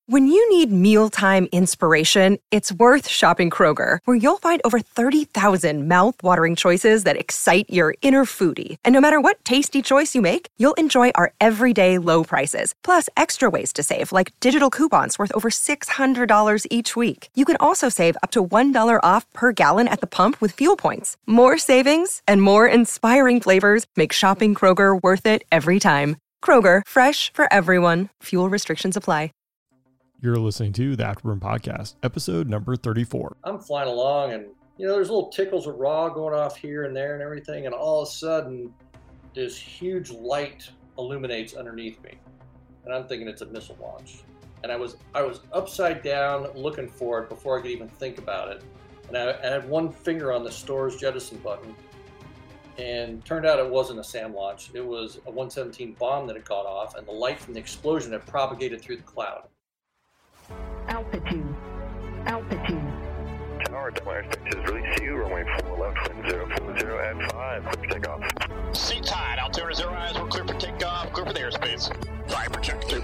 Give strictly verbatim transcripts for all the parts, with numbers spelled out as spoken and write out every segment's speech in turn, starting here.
When you need mealtime inspiration, it's worth shopping Kroger, where you'll find over thirty thousand mouth-watering choices that excite your inner foodie. And no matter what tasty choice you make, you'll enjoy our everyday low prices, plus extra ways to save, like digital coupons worth over six hundred dollars each week. You can also save up to one dollar off per gallon at the pump with fuel points. More savings and more inspiring flavors make shopping Kroger worth it every time. Kroger, fresh for everyone. Fuel restrictions apply. You're listening to the Afterburn Podcast, episode number thirty-four. I'm flying along and, you know, there's little tickles of raw going off here and there and everything. And all of a sudden, this huge light illuminates underneath me. And I'm thinking it's a missile launch. And I was I was upside down looking for it before I could even think about it. And I, I had one finger on the stores jettison button. And turned out it wasn't a SAM launch. It was a one seventeen bomb that had got off. And the light from the explosion had propagated through the cloud. Altitude. Altitude. Tower, Delaware six is release you, runway four left, wind zero four zero at five, clear for takeoff. Seat tied, altimeter zero eyes, we're clear for takeoff, clear for the airspace. Fire projector.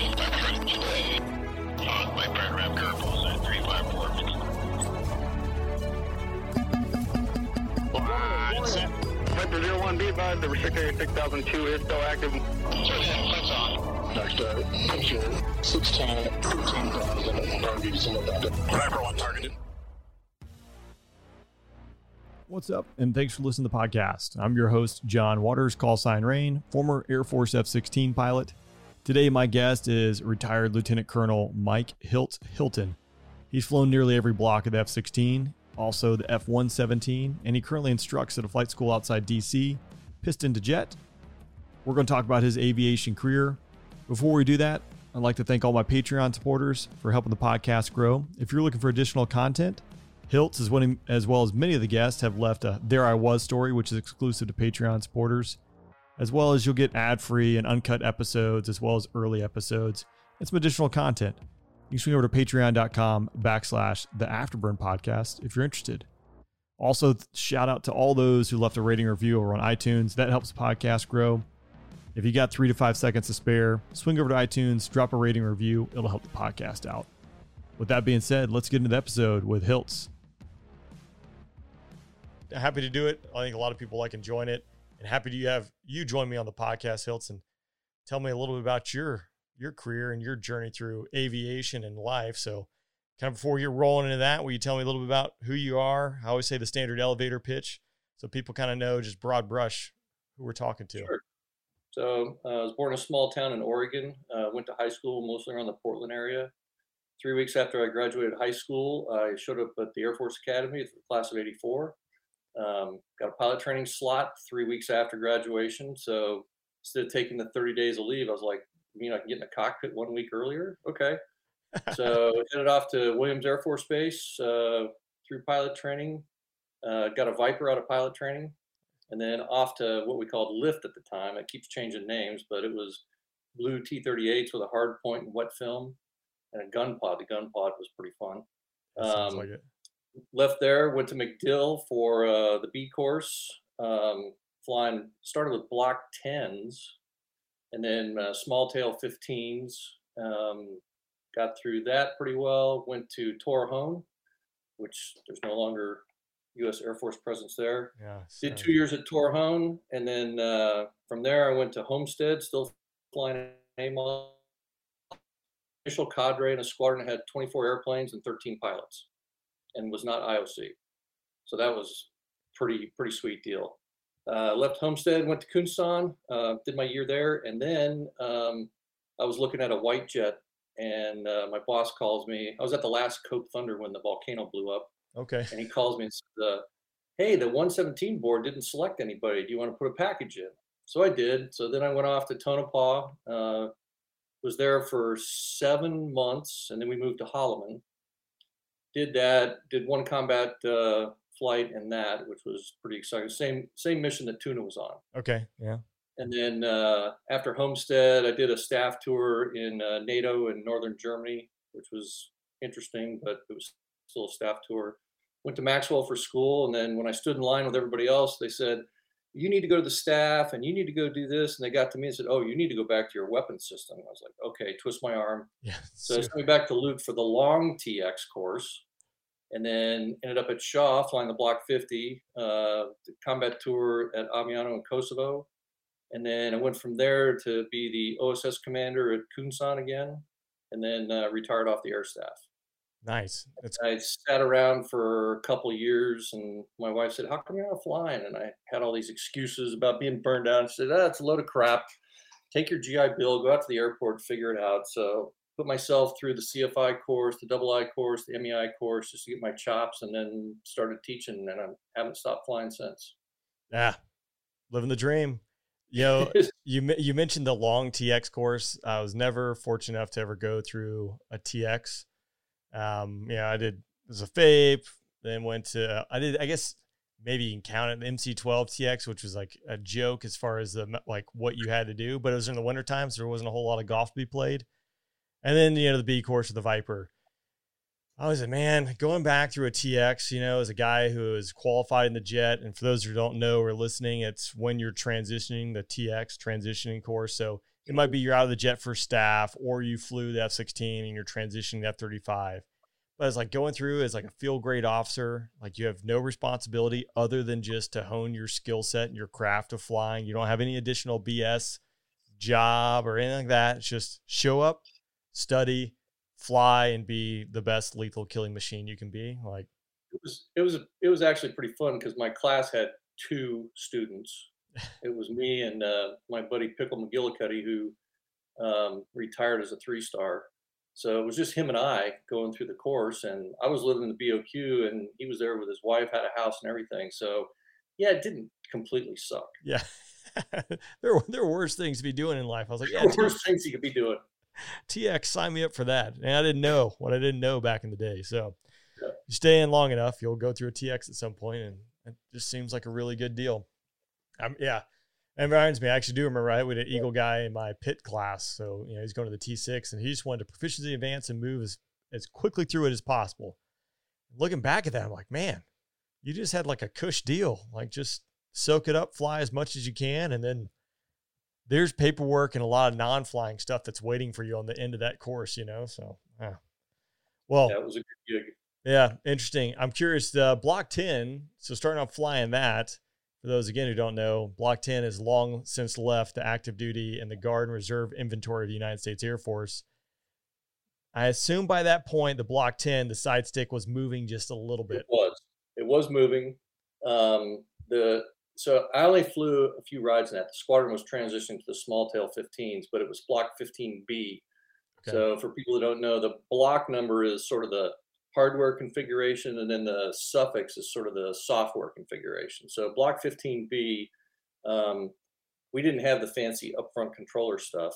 Uh, my burn ramp curve at three five four. Line set. Viper zero one, be advised, the restrictor area six thousand two is still active. Lights on. Next, uh, picture sixteen, fifteen thousand, target is in the Viper one targeted. What's up, and thanks for listening to the podcast. I'm your host, John Waters, call sign Rain, former Air Force F sixteen pilot. Today, my guest is retired Lieutenant Colonel Mike Hilt Hilton. He's flown nearly every block of the F sixteen, also the F one seventeen, and he currently instructs at a flight school outside D C, Piston to Jet. We're going to talk about his aviation career. Before we do that, I'd like to thank all my Patreon supporters for helping the podcast grow. If you're looking for additional content, Hiltz, as, one, as well as many of the guests, have left a There I Was story, which is exclusive to Patreon supporters, as well as you'll get ad-free and uncut episodes, as well as early episodes and some additional content. You can swing over to patreon.com backslash the Afterburn Podcast if you're interested. Also, shout out to all those who left a rating review over on iTunes. That helps the podcast grow. If you got three to five seconds to spare, swing over to iTunes, drop a rating review. It'll help the podcast out. With that being said, let's get into the episode with Hiltz. Happy to do it. I think a lot of people like enjoying it, and happy to have you join me on the podcast, Hiltz, and tell me a little bit about your your career and your journey through aviation and life. So kind of before you're rolling into that, will you tell me a little bit about who you are? I always say the standard elevator pitch, so people kind of know, just broad brush, who we're talking to. Sure. So uh, I was born in a small town in Oregon, uh, went to high school mostly around the Portland area. Three weeks after I graduated high school, I showed up at the Air Force Academy for the class of eighty-four. Um, got a pilot training slot three weeks after graduation. So instead of taking the thirty days of leave, I was like, you know, I can get in the cockpit one week earlier. Okay. So headed off to Williams Air Force Base uh, through pilot training, uh, got a Viper out of pilot training. And then off to what we called LIFT at the time. It keeps changing names, but it was blue T thirty-eights with a hard point and wet film and a gun pod. The gun pod was pretty fun. That sounds Um, like it. Left there, went to MacDill for uh, the B course, um, flying, started with block tens and then uh, small tail fifteens. Um, got through that pretty well. Went to Torrejon, which there's no longer U S Air Force presence there. Yeah. Did two years at Torrejon, and then uh, from there I went to Homestead, still flying A M O. Initial cadre in a squadron that had twenty-four airplanes and thirteen pilots, and was not I O C. So that was pretty pretty sweet deal. Uh, left Homestead, went to Kunsan, uh, did my year there, and then um, I was looking at a white jet, and uh, my boss calls me. I was at the last Cope Thunder when the volcano blew up. Okay. And he calls me and says, uh, hey, the one seventeen board didn't select anybody. Do you want to put a package in? So I did. So then I went off to Tonopah, uh, was there for seven months, and then we moved to Holloman. Did that, did one combat uh, flight in that, which was pretty exciting. Same same mission that Tuna was on. Okay, yeah. And then uh, after Homestead, I did a staff tour in uh, NATO in northern Germany, which was interesting, but it was still a staff tour. Went to Maxwell for school, and then when I stood in line with everybody else, they said, you need to go to the staff and you need to go do this. And they got to me and said, oh, you need to go back to your weapons system. I was like, okay, twist my arm. Yeah. So they sent me back to Luke for the long T X course, and then ended up at Shaw flying the Block fifty, uh, the combat tour at Amiano in Kosovo. And then I went from there to be the O S S commander at Kunsan again, and then uh, retired off the air staff. Nice. That's I sat around for a couple of years, and my wife said, how come you're not flying? And I had all these excuses about being burned out. She said, ah, it's a load of crap. Take your G I Bill, go out to the airport, figure it out. So put myself through the C F I course, the double I course, the M E I course, just to get my chops, and then started teaching, and I haven't stopped flying since. Yeah. Living the dream. You know, you you mentioned the long T X course. I was never fortunate enough to ever go through a T X. Um, yeah, I did, it was a F A P, then went to, I did, I guess maybe you can count it, M C twelve T X, which was like a joke as far as the, like what you had to do, but it was in the winter time. So there wasn't a whole lot of golf to be played. And then, you know, the B course of the Viper. I was like, man, going back through a T X, you know, as a guy who is qualified in the jet. And for those who don't know or listening, it's when you're transitioning the T X transitioning course. So it might be you're out of the jet for staff, or you flew the F sixteen and you're transitioning to F thirty-five. But it's like going through as like a field grade officer, like you have no responsibility other than just to hone your skill set and your craft of flying. You don't have any additional B S job or anything like that. It's just show up, study, fly, and be the best lethal killing machine you can be. Like it was, it was, it was actually pretty fun because my class had two students. It was me and uh, my buddy Pickle McGillicuddy, who um, retired as a three-star. So it was just him and I going through the course, and I was living in the B O Q, and he was there with his wife, had a house and everything. So yeah, it didn't completely suck. Yeah. there, there are worse things to be doing in life. I was like, yeah, there were worse things you could be doing. T X, sign me up for that. And I didn't know what I didn't know back in the day. So yeah. You stay in long enough, you'll go through a T X at some point, and it just seems like a really good deal. Um, yeah. And it reminds me, I actually do remember, right? We had an Eagle guy in my pit class. So, you know, he's going to the T six, and he just wanted to proficiency advance and move as, as quickly through it as possible. Looking back at that, I'm like, man, you just had like a cush deal. Like, just soak it up, fly as much as you can. And then there's paperwork and a lot of non-flying stuff that's waiting for you on the end of that course, you know? So, yeah. Well, that was a good gig. Yeah. Interesting. I'm curious, uh, Block ten. So starting off flying that, for those, again, who don't know, Block ten has long since left the active duty and the Guard and Reserve inventory of the United States Air Force. I assume by that point, the Block ten, the side stick was moving just a little bit. It was. It was moving. Um, the So I only flew a few rides in that. The squadron was transitioning to the small tail fifteens, but it was Block fifteen B. Okay. So for people who don't know, the block number is sort of the hardware configuration, and then the suffix is sort of the software configuration. So Block fifteen B, um, we didn't have the fancy upfront controller stuff.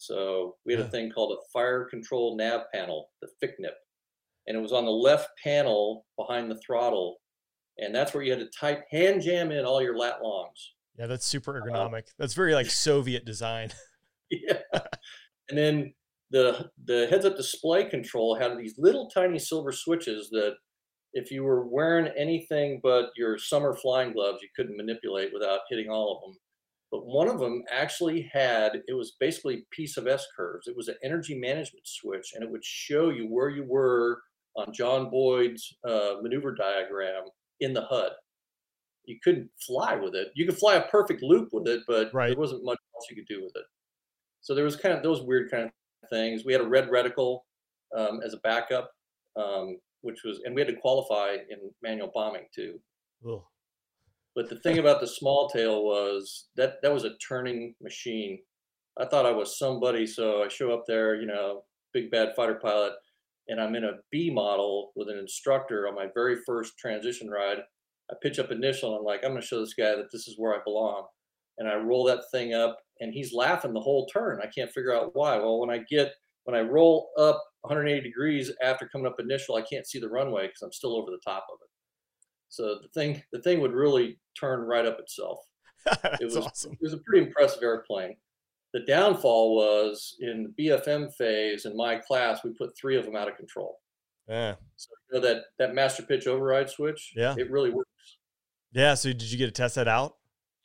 So we had a thing called a fire control nav panel, the F I C N I P, and it was on the left panel behind the throttle. And that's where you had to type, hand jam in all your lat longs. Yeah, that's super ergonomic. Uh, that's very like Soviet design. Yeah. And then the the heads-up display control had these little tiny silver switches that if you were wearing anything but your summer flying gloves, you couldn't manipulate without hitting all of them. But one of them actually had, it was basically a piece of S-curves. It was an energy management switch, and it would show you where you were on John Boyd's uh, maneuver diagram in the H U D. You couldn't fly with it. You could fly a perfect loop with it, but right. There wasn't much else you could do with it. So there was kind of those weird kind of things. We had a red reticle um, as a backup, um, which was, and we had to qualify in manual bombing too. Ugh. But the thing about the small tail was that that was a turning machine. I thought I was somebody, so I show up there, you know, big bad fighter pilot, and I'm in a B model with an instructor on my very first transition ride. I pitch up initial, and I'm like, I'm going to show this guy that this is where I belong. And I roll that thing up, and he's laughing the whole turn. I can't figure out why. Well, when I get, when I roll up one hundred eighty degrees after coming up initial, I can't see the runway because I'm still over the top of it. So the thing, the thing would really turn right up itself. That's it was, awesome. It was a pretty impressive airplane. The downfall was in the B F M phase in my class, we put three of them out of control. Yeah. So you know that, that master pitch override switch? Yeah. It really works. Yeah. So did you get to test that out?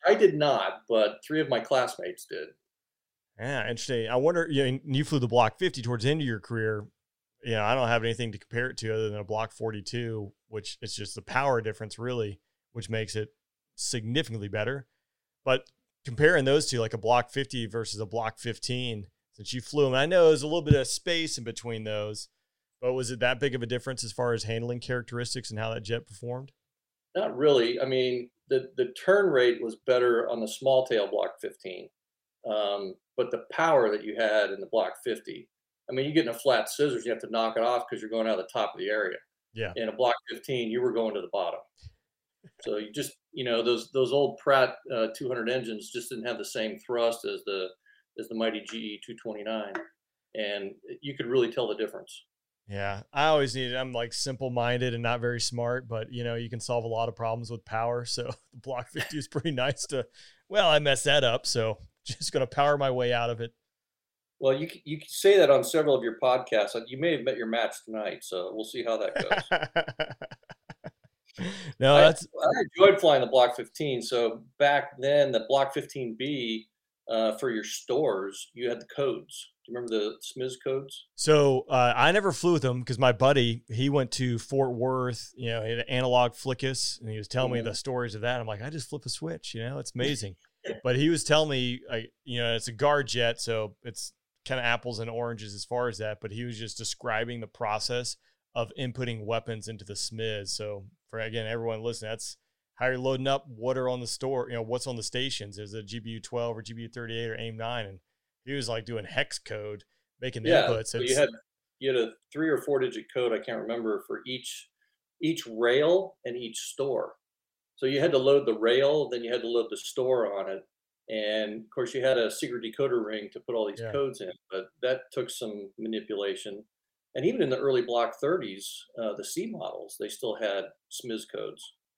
I did not, but three of my classmates did. Yeah, interesting. I wonder, you know, you flew the Block fifty towards the end of your career. You know, I don't have anything to compare it to other than a Block forty-two, which it's just the power difference really, which makes it significantly better. But comparing those two, like a Block fifty versus a Block fifteen, since you flew them, I know there's a little bit of space in between those, but was it that big of a difference as far as handling characteristics and how that jet performed? Not really. I mean, the, the turn rate was better on the small tail Block fifteen. Um, but the power that you had in the Block fifty, I mean, you get in a flat scissors, you have to knock it off because you're going out of the top of the area. Yeah. In a Block fifteen, you were going to the bottom. So you just, you know, those those old Pratt uh, two hundred engines just didn't have the same thrust as the as the mighty G E two twenty-nine, and you could really tell the difference. Yeah, I always need it. I'm like simple-minded and not very smart, but you know, you can solve a lot of problems with power. So the Block fifty is pretty nice to. Well, I messed that up, so just going to power my way out of it. Well, you you can say that on several of your podcasts. You may have met your match tonight, so we'll see how that goes. no, that's. I, I enjoyed flying the Block fifteen. So back then, the Block fifteen B uh, for your stores, you had the codes. Do you remember the S M I S codes? So uh, I never flew with them because my buddy, he went to Fort Worth, you know, he had an analog Flickus, and he was telling mm-hmm. me the stories of that. I'm like, I just flip a switch, you know, it's amazing. But he was telling me, I, you know, it's a guard jet, so it's kind of apples and oranges as far as that. But he was just describing the process of inputting weapons into the S M I S. So for, again, everyone listening, that's how you're loading up what are on the store, you know, what's on the stations. Is it G B U twelve or G B U thirty-eight or AIM nine? And he was like doing hex code, making the yeah, inputs. So you had you had a three or four digit code, I can't remember, for each each rail and each store. So you had to load the rail, then you had to load the store on it. And of course you had a secret decoder ring to put all these yeah. codes in, but that took some manipulation. And even in the early Block thirties, uh, the C models, they still had S M I S codes.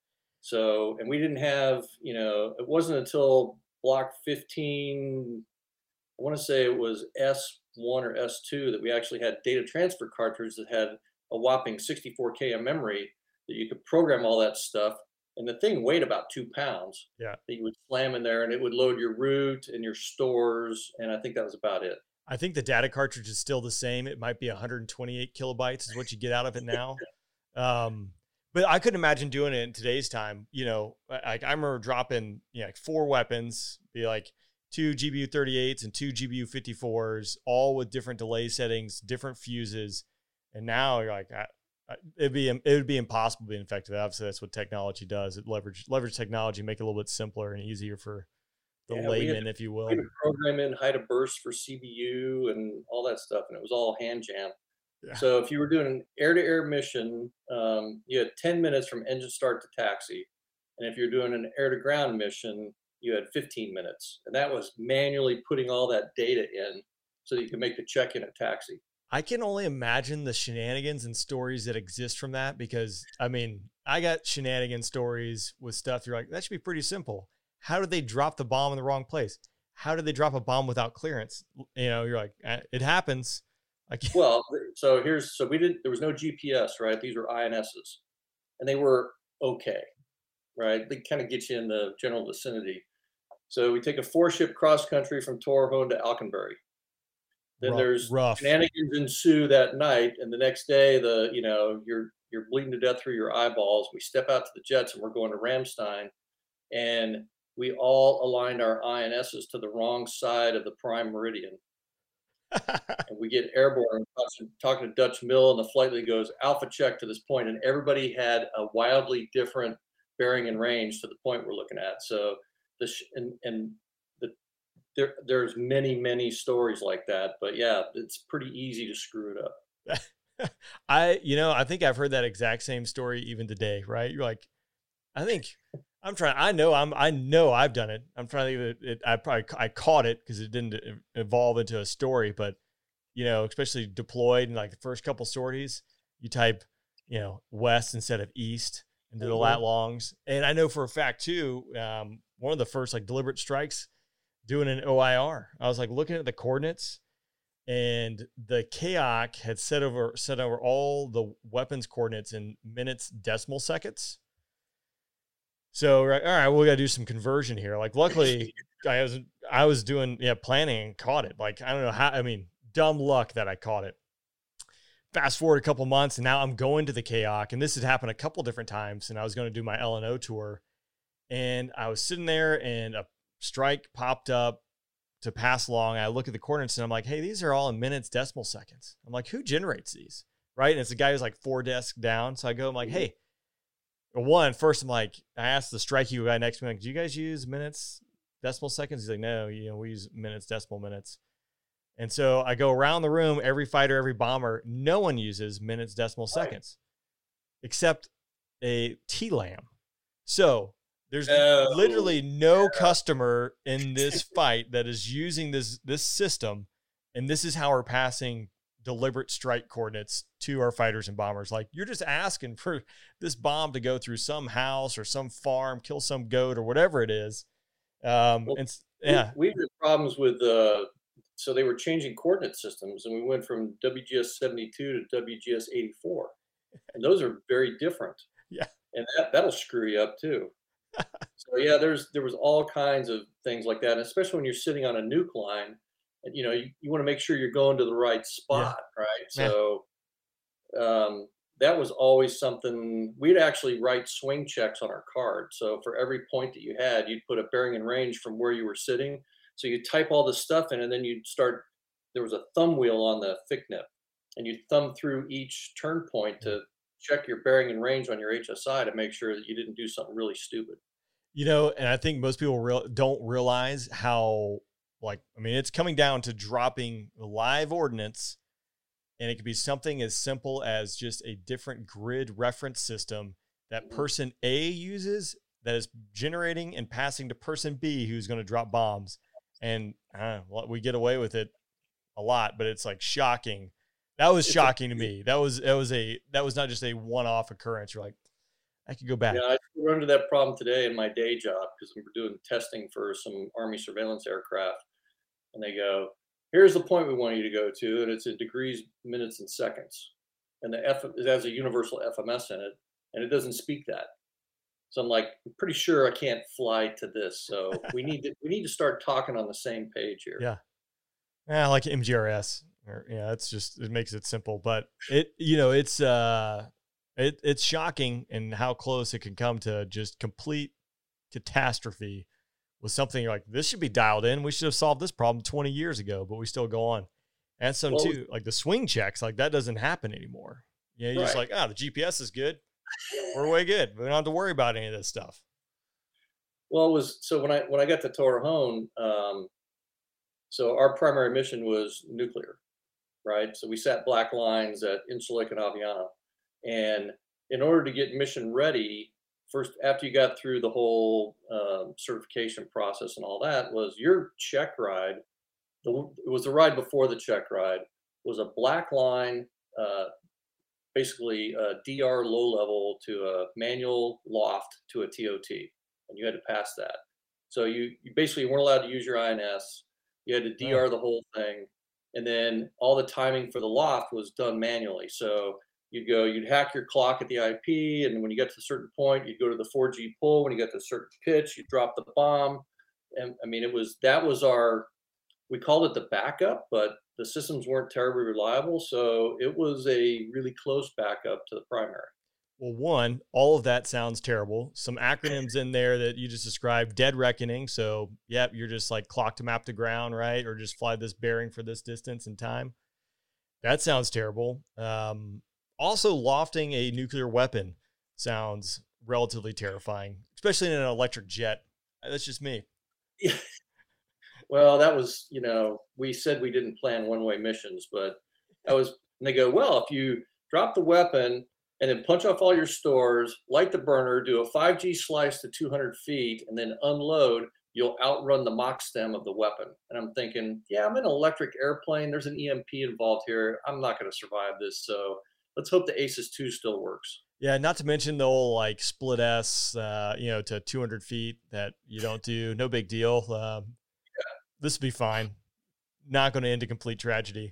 So, and we didn't have, you know, it wasn't until Block fifteen, I want to say it was S one or S two, that we actually had data transfer cartridges that had a whopping sixty-four K of memory that you could program all that stuff. And the thing weighed about two pounds. Yeah. That you would slam in there and it would load your route and your stores. And I think that was about it. I think the data cartridge is still the same. It might be one hundred twenty-eight kilobytes is what you get out of it now. um, but I couldn't imagine doing it in today's time. You know, like I remember dropping, you know, like four weapons, be like two G B U thirty-eights and two G B U fifty-fours, all with different delay settings, different fuses. And now you're like, I, It'd be it would be impossible to be effective. Obviously, that's what technology does. It leverage leverage technology, make it a little bit simpler and easier for the yeah, layman, to, if you will. We had to program in height of burst for C B U and all that stuff, and it was all hand jam. Yeah. So if you were doing an air-to-air mission, um, you had ten minutes from engine start to taxi, and if you're doing an air-to-ground mission, you had fifteen minutes, and that was manually putting all that data in so that you could make the check-in at taxi. I can only imagine the shenanigans and stories that exist from that because, I mean, I got shenanigan stories with stuff. You're like, that should be pretty simple. How did they drop the bomb in the wrong place? How did they drop a bomb without clearance? You know, you're like, it happens. I can't. Well, so here's, so we didn't, there was no G P S, right? These were I N S's and they were okay, right? They kind of get you in the general vicinity. So we take a four ship cross country from Torrejon to Alconbury. Then rough, there's rough. shenanigans ensue that night, and the next day, the you know you're you're bleeding to death through your eyeballs. We step out to the jets, and we're going to Ramstein, and we all aligned our I N S's to the wrong side of the prime meridian, and we get airborne. Talking to Dutch Mill, and the flight lead goes alpha check to this point, and everybody had a wildly different bearing and range to the point we're looking at. So the sh- and and There, there's many, many stories like that, but yeah, it's pretty easy to screw it up. I, you know, I think I've heard that exact same story even today, right? You're like, I think I'm trying, I know I'm, I know I've done it. I'm trying to think of it. I probably, I caught it because it didn't evolve into a story, but you know, especially deployed in like the first couple sorties, you type, you know, west instead of east into the mm-hmm. lat longs. And I know for a fact too, um, one of the first like deliberate strikes, doing an O I R. I was like looking at the coordinates and the K O C had set over set over all the weapons coordinates in minutes decimal seconds. So, right, all right, well, we got to do some conversion here. Like, luckily, I was I was doing yeah planning and caught it. Like, I don't know how. I mean, dumb luck that I caught it. Fast forward a couple months, and now I'm going to the K O C, and this had happened a couple different times. And I was going to do my L and O tour, and I was sitting there, and a strike popped up to pass along. I look at the coordinates, and I'm like, hey, these are all in minutes, decimal seconds. I'm like, who generates these? Right? And it's a guy who's like four desks down. So I go, I'm like, hey. One, first, I'm like, I asked the strike you guy next to me, like, do you guys use minutes, decimal seconds? He's like, no, you know, we use minutes, decimal minutes. And so I go around the room, every fighter, every bomber, no one uses minutes, decimal seconds, except a T LAM. So there's oh, literally no yeah. customer in this fight that is using this this system, and this is how we're passing deliberate strike coordinates to our fighters and bombers. Like, you're just asking for this bomb to go through some house or some farm, kill some goat or whatever it is. Um, well, and yeah, we, we had problems with, uh, so they were changing coordinate systems, and we went from W G S seventy-two to W G S eighty-four, and those are very different. Yeah. And that, that'll screw you up too. So yeah, there's, there was all kinds of things like that. And especially when you're sitting on a nuke line, you know, you, you want to make sure you're going to the right spot, yeah. right? So um, that was always something. We'd actually write swing checks on our card. So for every point that you had, you'd put a bearing and range from where you were sitting. So you'd type all this stuff in, and then you'd start, there was a thumb wheel on the F I C N I P, and you'd thumb through each turn point to check your bearing and range on your H S I to make sure that you didn't do something really stupid. You know, and I think most people real, don't realize how, like, I mean, it's coming down to dropping live ordnance, and it could be something as simple as just a different grid reference system that person A uses that is generating and passing to person B who's going to drop bombs. And uh, we get away with it a lot, but it's like shocking. That was shocking to me. That was, that was a, that was not just a one-off occurrence. You're like, I could go back. Yeah, I run into that problem today in my day job because we're doing testing for some Army surveillance aircraft. And they go, here's the point we want you to go to, and it's in degrees, minutes, and seconds. And the F, it has a universal F M S in it, and it doesn't speak that. So I'm like, I'm pretty sure I can't fly to this. So we need to we need to start talking on the same page here. Yeah, yeah, like M G R S. Or, yeah, it's just, it makes it simple, but it, you know, it's uh, it it's shocking in how close it can come to just complete catastrophe. Was something you're like, this should be dialed in. We should have solved this problem twenty years ago, but we still go on. And some well, too, like the swing checks, like that doesn't happen anymore. Yeah, you're right. Just like, oh, the G P S is good. We're way good. We don't have to worry about any of this stuff. Well, it was, so when I, when I got to Torrejon, um, so our primary mission was nuclear, right? So we sat black lines at Incirlik and Aviano. And in order to get mission ready, first, after you got through the whole um, certification process and all that, was your check ride. The, it was the ride before the check ride, was a black line, uh, basically a D R low level to a manual loft to a T O T, and you had to pass that. So you, you basically weren't allowed to use your I N S. You had to D R the whole thing, and then all the timing for the loft was done manually. So you'd go, you'd hack your clock at the I P, and when you get to a certain point, you'd go to the four G pull. When you got to a certain pitch, you drop the bomb. And I mean, it was, that was our, we called it the backup, but the systems weren't terribly reliable. So it was a really close backup to the primary. Well, one, all of that sounds terrible. Some acronyms in there that you just described, dead reckoning. So, yep, you're just like clock to map to ground, right? Or just fly this bearing for this distance and time. That sounds terrible. Um, also, lofting a nuclear weapon sounds relatively terrifying, especially in an electric jet. That's just me. Yeah. Well, that was, you know, we said we didn't plan one-way missions, but that was, and they go, well, if you drop the weapon and then punch off all your stores, light the burner, do a five G slice to two hundred feet, and then unload, you'll outrun the Mach stem of the weapon. And I'm thinking, yeah, I'm in an electric airplane. There's an E M P involved here. I'm not going to survive this. So let's hope the ACES two still works. Yeah, not to mention the whole like split S, uh, you know, to two hundred feet that you don't do. No big deal. Um, yeah. This will be fine. Not going to end a complete tragedy.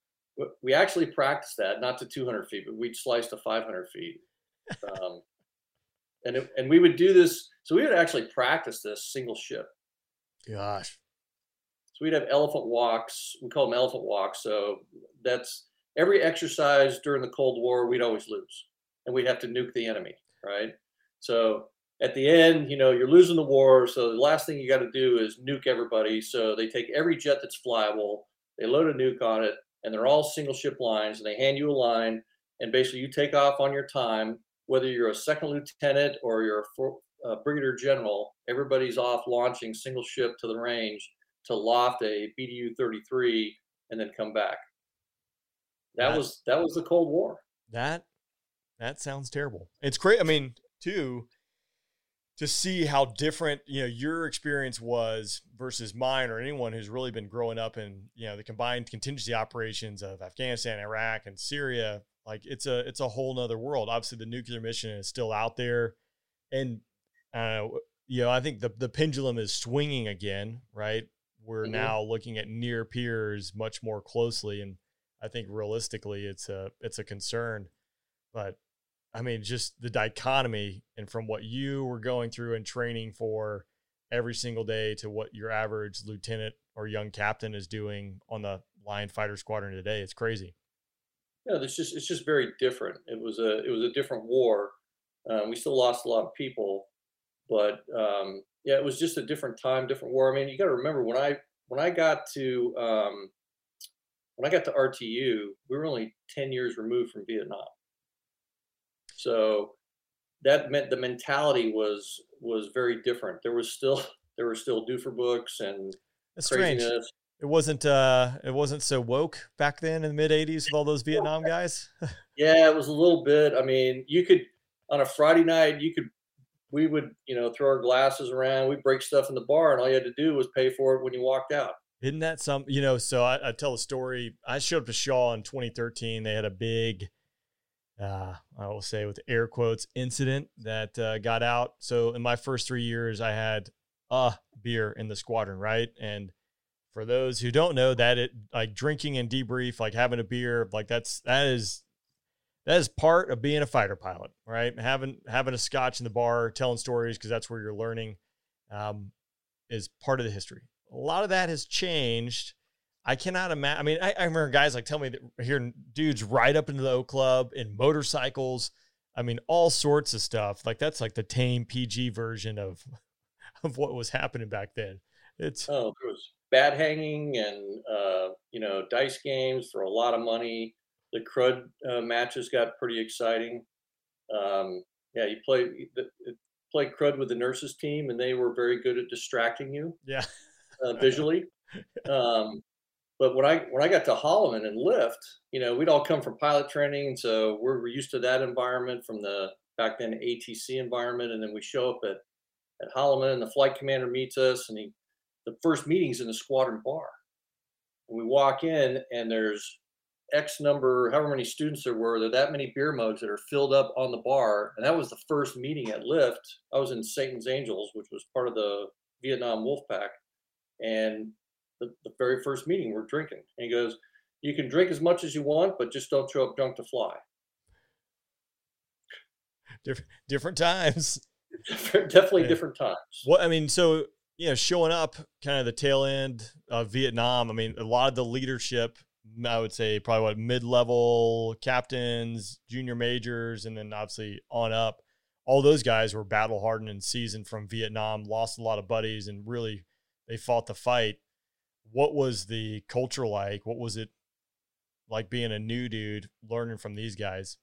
We actually practiced that, not to two hundred feet, but we'd slice to five hundred feet. Um, And it, and we would do this. So we would actually practice this single ship. Gosh. So we'd have elephant walks. We call them elephant walks. So that's every exercise during the Cold War, we'd always lose, and we'd have to nuke the enemy, right? So at the end, you know, you're losing the war. So the last thing you got to do is nuke everybody. So they take every jet that's flyable, they load a nuke on it, and they're all single ship lines, and they hand you a line, and basically you take off on your time, whether you're a second lieutenant or you're a, for, a brigadier general, everybody's off launching single ship to the range to loft a B D U thirty-three and then come back. That That's, was that was the Cold War. That that sounds terrible. It's great. I mean, too, to see how different, you know, your experience was versus mine or anyone who's really been growing up in, you know, the combined contingency operations of Afghanistan, Iraq, and Syria. Like it's a it's a whole nother world. Obviously, the nuclear mission is still out there, and uh, you know, I think the the pendulum is swinging again. Right, we're mm-hmm. now looking at near peers much more closely, and I think realistically, it's a it's a concern. But I mean, just the dichotomy, and from what you were going through and training for every single day to what your average lieutenant or young captain is doing on the Lion Fighter Squadron today, it's crazy. Yeah, it's just it's just very different. It was a it was a different war. Um, we still lost a lot of people, but um, yeah, it was just a different time, different war. I mean, you got to remember when I when I got to um, when I got to R T U, we were only ten years removed from Vietnam. So that meant the mentality was was very different. There was still there were still Doofer books and That's craziness. Strange. It wasn't uh it wasn't so woke back then in the mid eighties with all those Vietnam guys. Yeah, it was a little bit. I mean, you could on a Friday night, you could we would, you know, throw our glasses around, we'd break stuff in the bar, and all you had to do was pay for it when you walked out. Isn't that some, you know, so I, I tell a story. I showed up to Shaw in twenty thirteen. They had a big uh I will say with air quotes incident that uh, got out. So in my first three years, I had a beer in the squadron, right? And for those who don't know that, it like drinking and debrief, like having a beer, like that's that is that is part of being a fighter pilot, right? Having having a scotch in the bar, telling stories because that's where you're learning, um, is part of the history. A lot of that has changed. I cannot imagine. I mean, I, I remember guys like tell me that hearing dudes ride up into the O Club in motorcycles. I mean, all sorts of stuff. Like that's like the tame P G version of of what was happening back then. It's oh, there was bat hanging and uh, you know, dice games for a lot of money. The crud uh, matches got pretty exciting. Um, yeah, you play the, play crud with the nurses team, and they were very good at distracting you. Yeah, uh, visually. Um, but when I when I got to Holloman and Lift, you know, we'd all come from pilot training, so we're, we're used to that environment from the back then A T C environment, and then we show up at at Holloman, and the flight commander meets us, and he the first meeting's in the squadron bar. And we walk in, and there's X number, however many students there were, there are that many beer mugs that are filled up on the bar. And that was the first meeting at Lift. I was in Satan's Angels, which was part of the Vietnam Wolfpack. And the, the very first meeting, we're drinking. And he goes, you can drink as much as you want, but just don't show up drunk to fly. Different, different times. Definitely yeah. different times. Well, I mean, so, you know, showing up kind of the tail end of Vietnam, I mean, a lot of the leadership, I would say probably what mid-level captains, junior majors, and then obviously on up, all those guys were battle hardened and seasoned from Vietnam, lost a lot of buddies, and really they fought the fight. What was the culture like? What was it like being a new dude learning from these guys?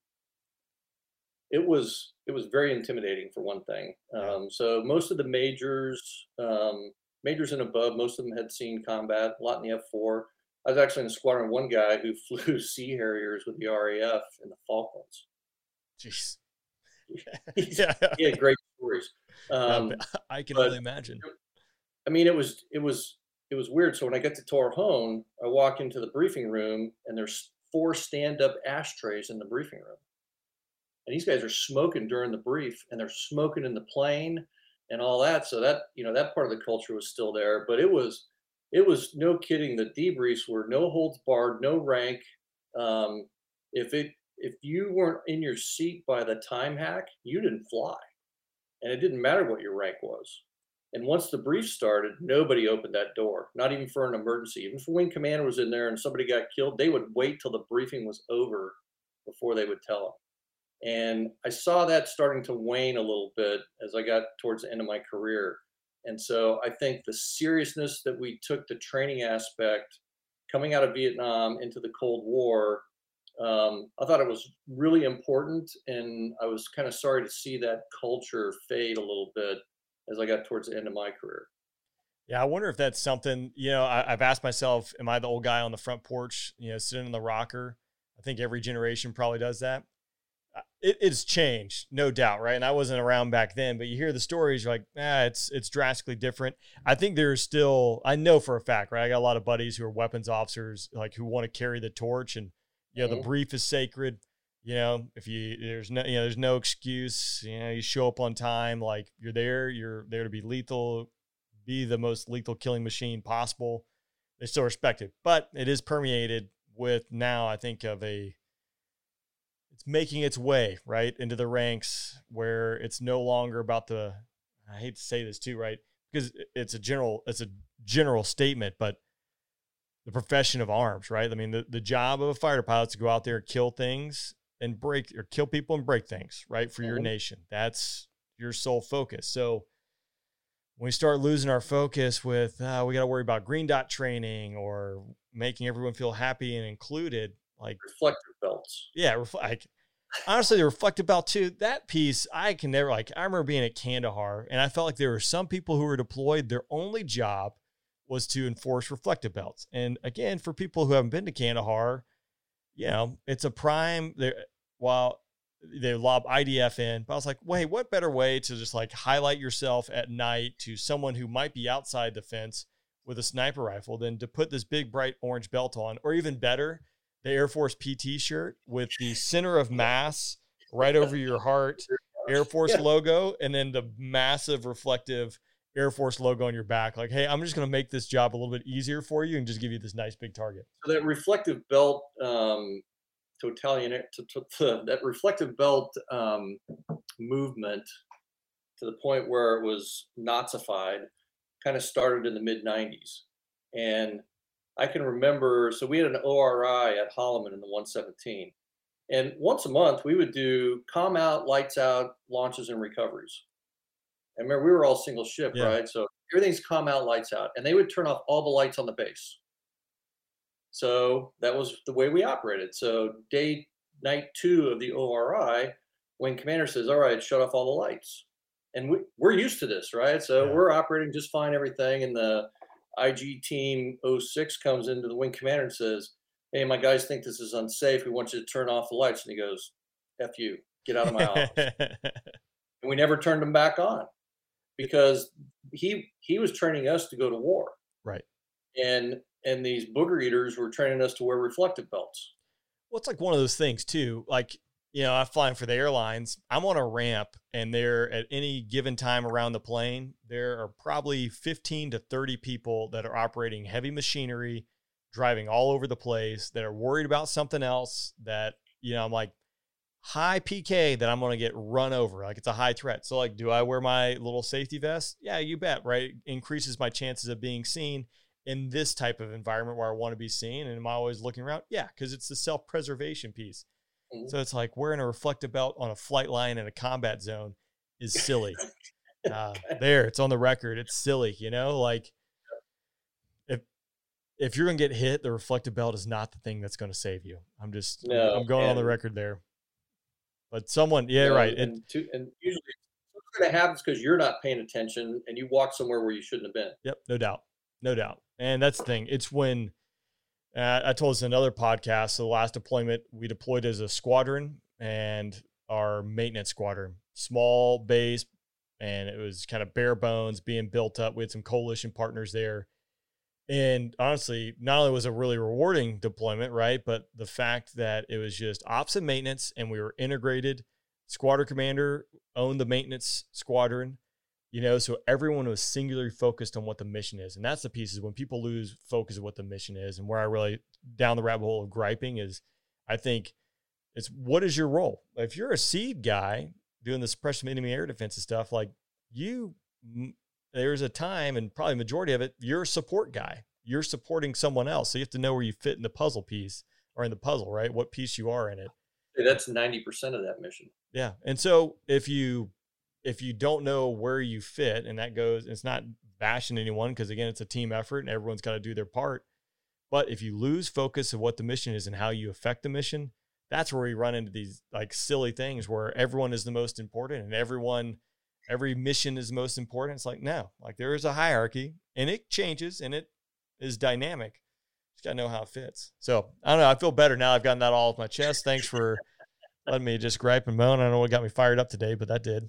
It was it was very intimidating for one thing. Um, so most of the majors, um, majors and above, most of them had seen combat, a lot in the F four. I was actually in the squadron one guy who flew Sea Harriers with the R A F in the Falklands. Jeez. yeah. He had great stories. Um, I can but, only imagine. I mean, it was it was it was weird. So when I get to Tor Hoehn, I walk into the briefing room, and there's four stand-up ashtrays in the briefing room. And these guys are smoking during the brief, and they're smoking in the plane and all that. So that, you know, that part of the culture was still there, but it was, it was no kidding. The debriefs were no holds barred, no rank. Um, if it, if you weren't in your seat by the time hack, you didn't fly. and it didn't matter what your rank was. And once the brief started, nobody opened that door, not even for an emergency. Even if a wing commander was in there and somebody got killed, they would wait till the briefing was over before they would tell them. And I saw that starting to wane a little bit as I got towards the end of my career. And so I think the seriousness that we took the training aspect coming out of Vietnam into the Cold War, um, I thought it was really important. And I was kind of sorry to see that culture fade a little bit as I got towards the end of my career. Yeah, I wonder if that's something, you know, I, I've asked myself, am I the old guy on the front porch, you know, sitting in the rocker? I think every generation probably does that. It, it's changed, no doubt, right? And I wasn't around back then, but you hear the stories, you're like, ah, it's it's drastically different. I think there's still, I know for a fact, right? I got a lot of buddies who are weapons officers, like who want to carry the torch, and you know, mm-hmm. the brief is sacred. You know, if you there's no you know there's no excuse. You know, you show up on time, like you're there. You're there to be lethal, be the most lethal killing machine possible. They still respect it, but it is permeated with now. I think of a, it's making its way right into the ranks where it's no longer about the. I hate to say this too, right? Because it's a general it's a general statement, but the profession of arms, right? I mean, the, the job of a fighter pilot is to go out there and kill things and break or kill people and break things, right? For your nation. That's your sole focus. So when we start losing our focus with, uh, we got to worry about green dot training or making everyone feel happy and included, like reflective belts. Yeah. Ref- like, honestly, the reflective belt too, that piece, I can never like, I remember being at Kandahar and I felt like there were some people who were deployed. Their only job was to enforce reflective belts. And again, for people who haven't been to Kandahar, you know, it's a prime there. While they lob I D F in, but I was like, wait, what better way to just like highlight yourself at night to someone who might be outside the fence with a sniper rifle than to put this big bright orange belt on, or even better, the Air Force P T shirt with the center of mass right over your heart, Air Force yeah. logo, and then the massive reflective Air Force logo on your back. Like, hey, I'm just going to make this job a little bit easier for you and just give you this nice big target. So that reflective belt, um, totalitarian, to, to, to, that reflective belt um, movement to the point where it was Nazified kind of started in the mid nineties. And I can remember, so we had an O R I at Holloman in the one seventeen. And once a month, we would do comm out, lights out, launches, and recoveries. I remember we were all single ship, yeah. right? So everything's comm out, lights out. And they would turn off all the lights on the base. So that was the way we operated. So day, night two of the O R I, when commander says, all right, shut off all the lights. And we, we're used to this, right? So yeah. we're operating just fine, everything. And the I G team oh six comes into the wing commander and says, hey, my guys think this is unsafe. We want you to turn off the lights. And he goes, F you, get out of my office. And we never turned them back on because he he was training us to go to war. Right. And and these booger eaters were training us to wear reflective belts. Well, it's like one of those things too. Like, you know, I'm flying for the airlines. I'm on a ramp and there at any given time around the plane, there are probably fifteen to thirty people that are operating heavy machinery, driving all over the place, that are worried about something else that, you know, I'm like, high P K that I'm going to get run over. Like it's a high threat. So like, do I wear my little safety vest? Yeah, you bet, right? Increases my chances of being seen in this type of environment where I want to be seen. And am I always looking around? Yeah, because it's the self-preservation piece. Mm-hmm. So it's like wearing a reflective belt on a flight line in a combat zone is silly. uh, there, it's on the record. It's silly, you know, like if if you're going to get hit, the reflective belt is not the thing that's going to save you. I'm just, no, I'm going and, on the record there. But someone, yeah, no, right. And, to, and usually what's going to happen is because you're not paying attention and you walk somewhere where you shouldn't have been. Yep, no doubt. No doubt. And that's the thing. It's when uh, I told us in another podcast, so the last deployment, we deployed as a squadron and our maintenance squadron, small base, and it was kind of bare bones being built up. We had some coalition partners there. And honestly, not only was it a really rewarding deployment, right, but the fact that it was just ops and maintenance and we were integrated. Squadron commander owned the maintenance squadron. You know, so everyone was singularly focused on what the mission is. And that's the piece is when people lose focus of what the mission is. And where I really down the rabbit hole of griping is I think it's what is your role? If you're a seed guy, doing the suppression of enemy air defense and stuff, like you, there's a time, and probably majority of it, you're a support guy. You're supporting someone else. So you have to know where you fit in the puzzle piece or in the puzzle, right? What piece you are in it. That's ninety percent of that mission. Yeah. And so if you, if you don't know where you fit, and that goes, it's not bashing anyone, because again, it's a team effort and everyone's got to do their part. But if you lose focus of what the mission is and how you affect the mission, that's where we run into these like silly things where everyone is the most important and everyone, every mission is most important. It's like, no, like there is a hierarchy, and it changes and it is dynamic. Just got to know how it fits. So I don't know. I feel better now. I've gotten that all off my chest. Thanks for letting me just gripe and moan. I don't know what got me fired up today, but that did.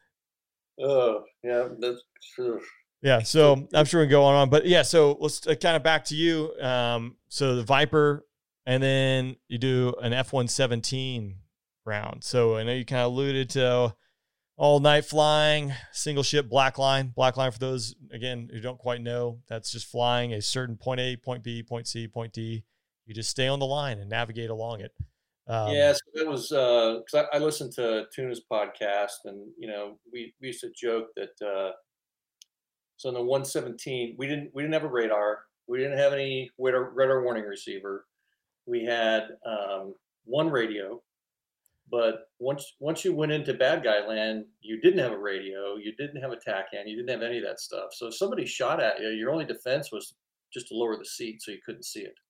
Oh, yeah, that's true. Yeah, so I'm sure we can go on, on. But yeah, so let's uh, kind of back to you. Um, so the Viper, and then you do an F one seventeen round. So I know you kind of alluded to all night flying, single ship black line. Black line, for those, again, who don't quite know, that's just flying a certain point A, point B, point C, point D. You just stay on the line and navigate along it. Um, yeah, so it was, because uh, I, I listened to Tuna's podcast, and, you know, we, we used to joke that, uh, so in the one seventeen, we didn't, we didn't have a radar. We didn't have any radar, radar warning receiver. We had um, one radio, but once once you went into bad guy land, you didn't have a radio, you didn't have a T A C A N, you didn't have any of that stuff. So if somebody shot at you, your only defense was just to lower the seat so you couldn't see it.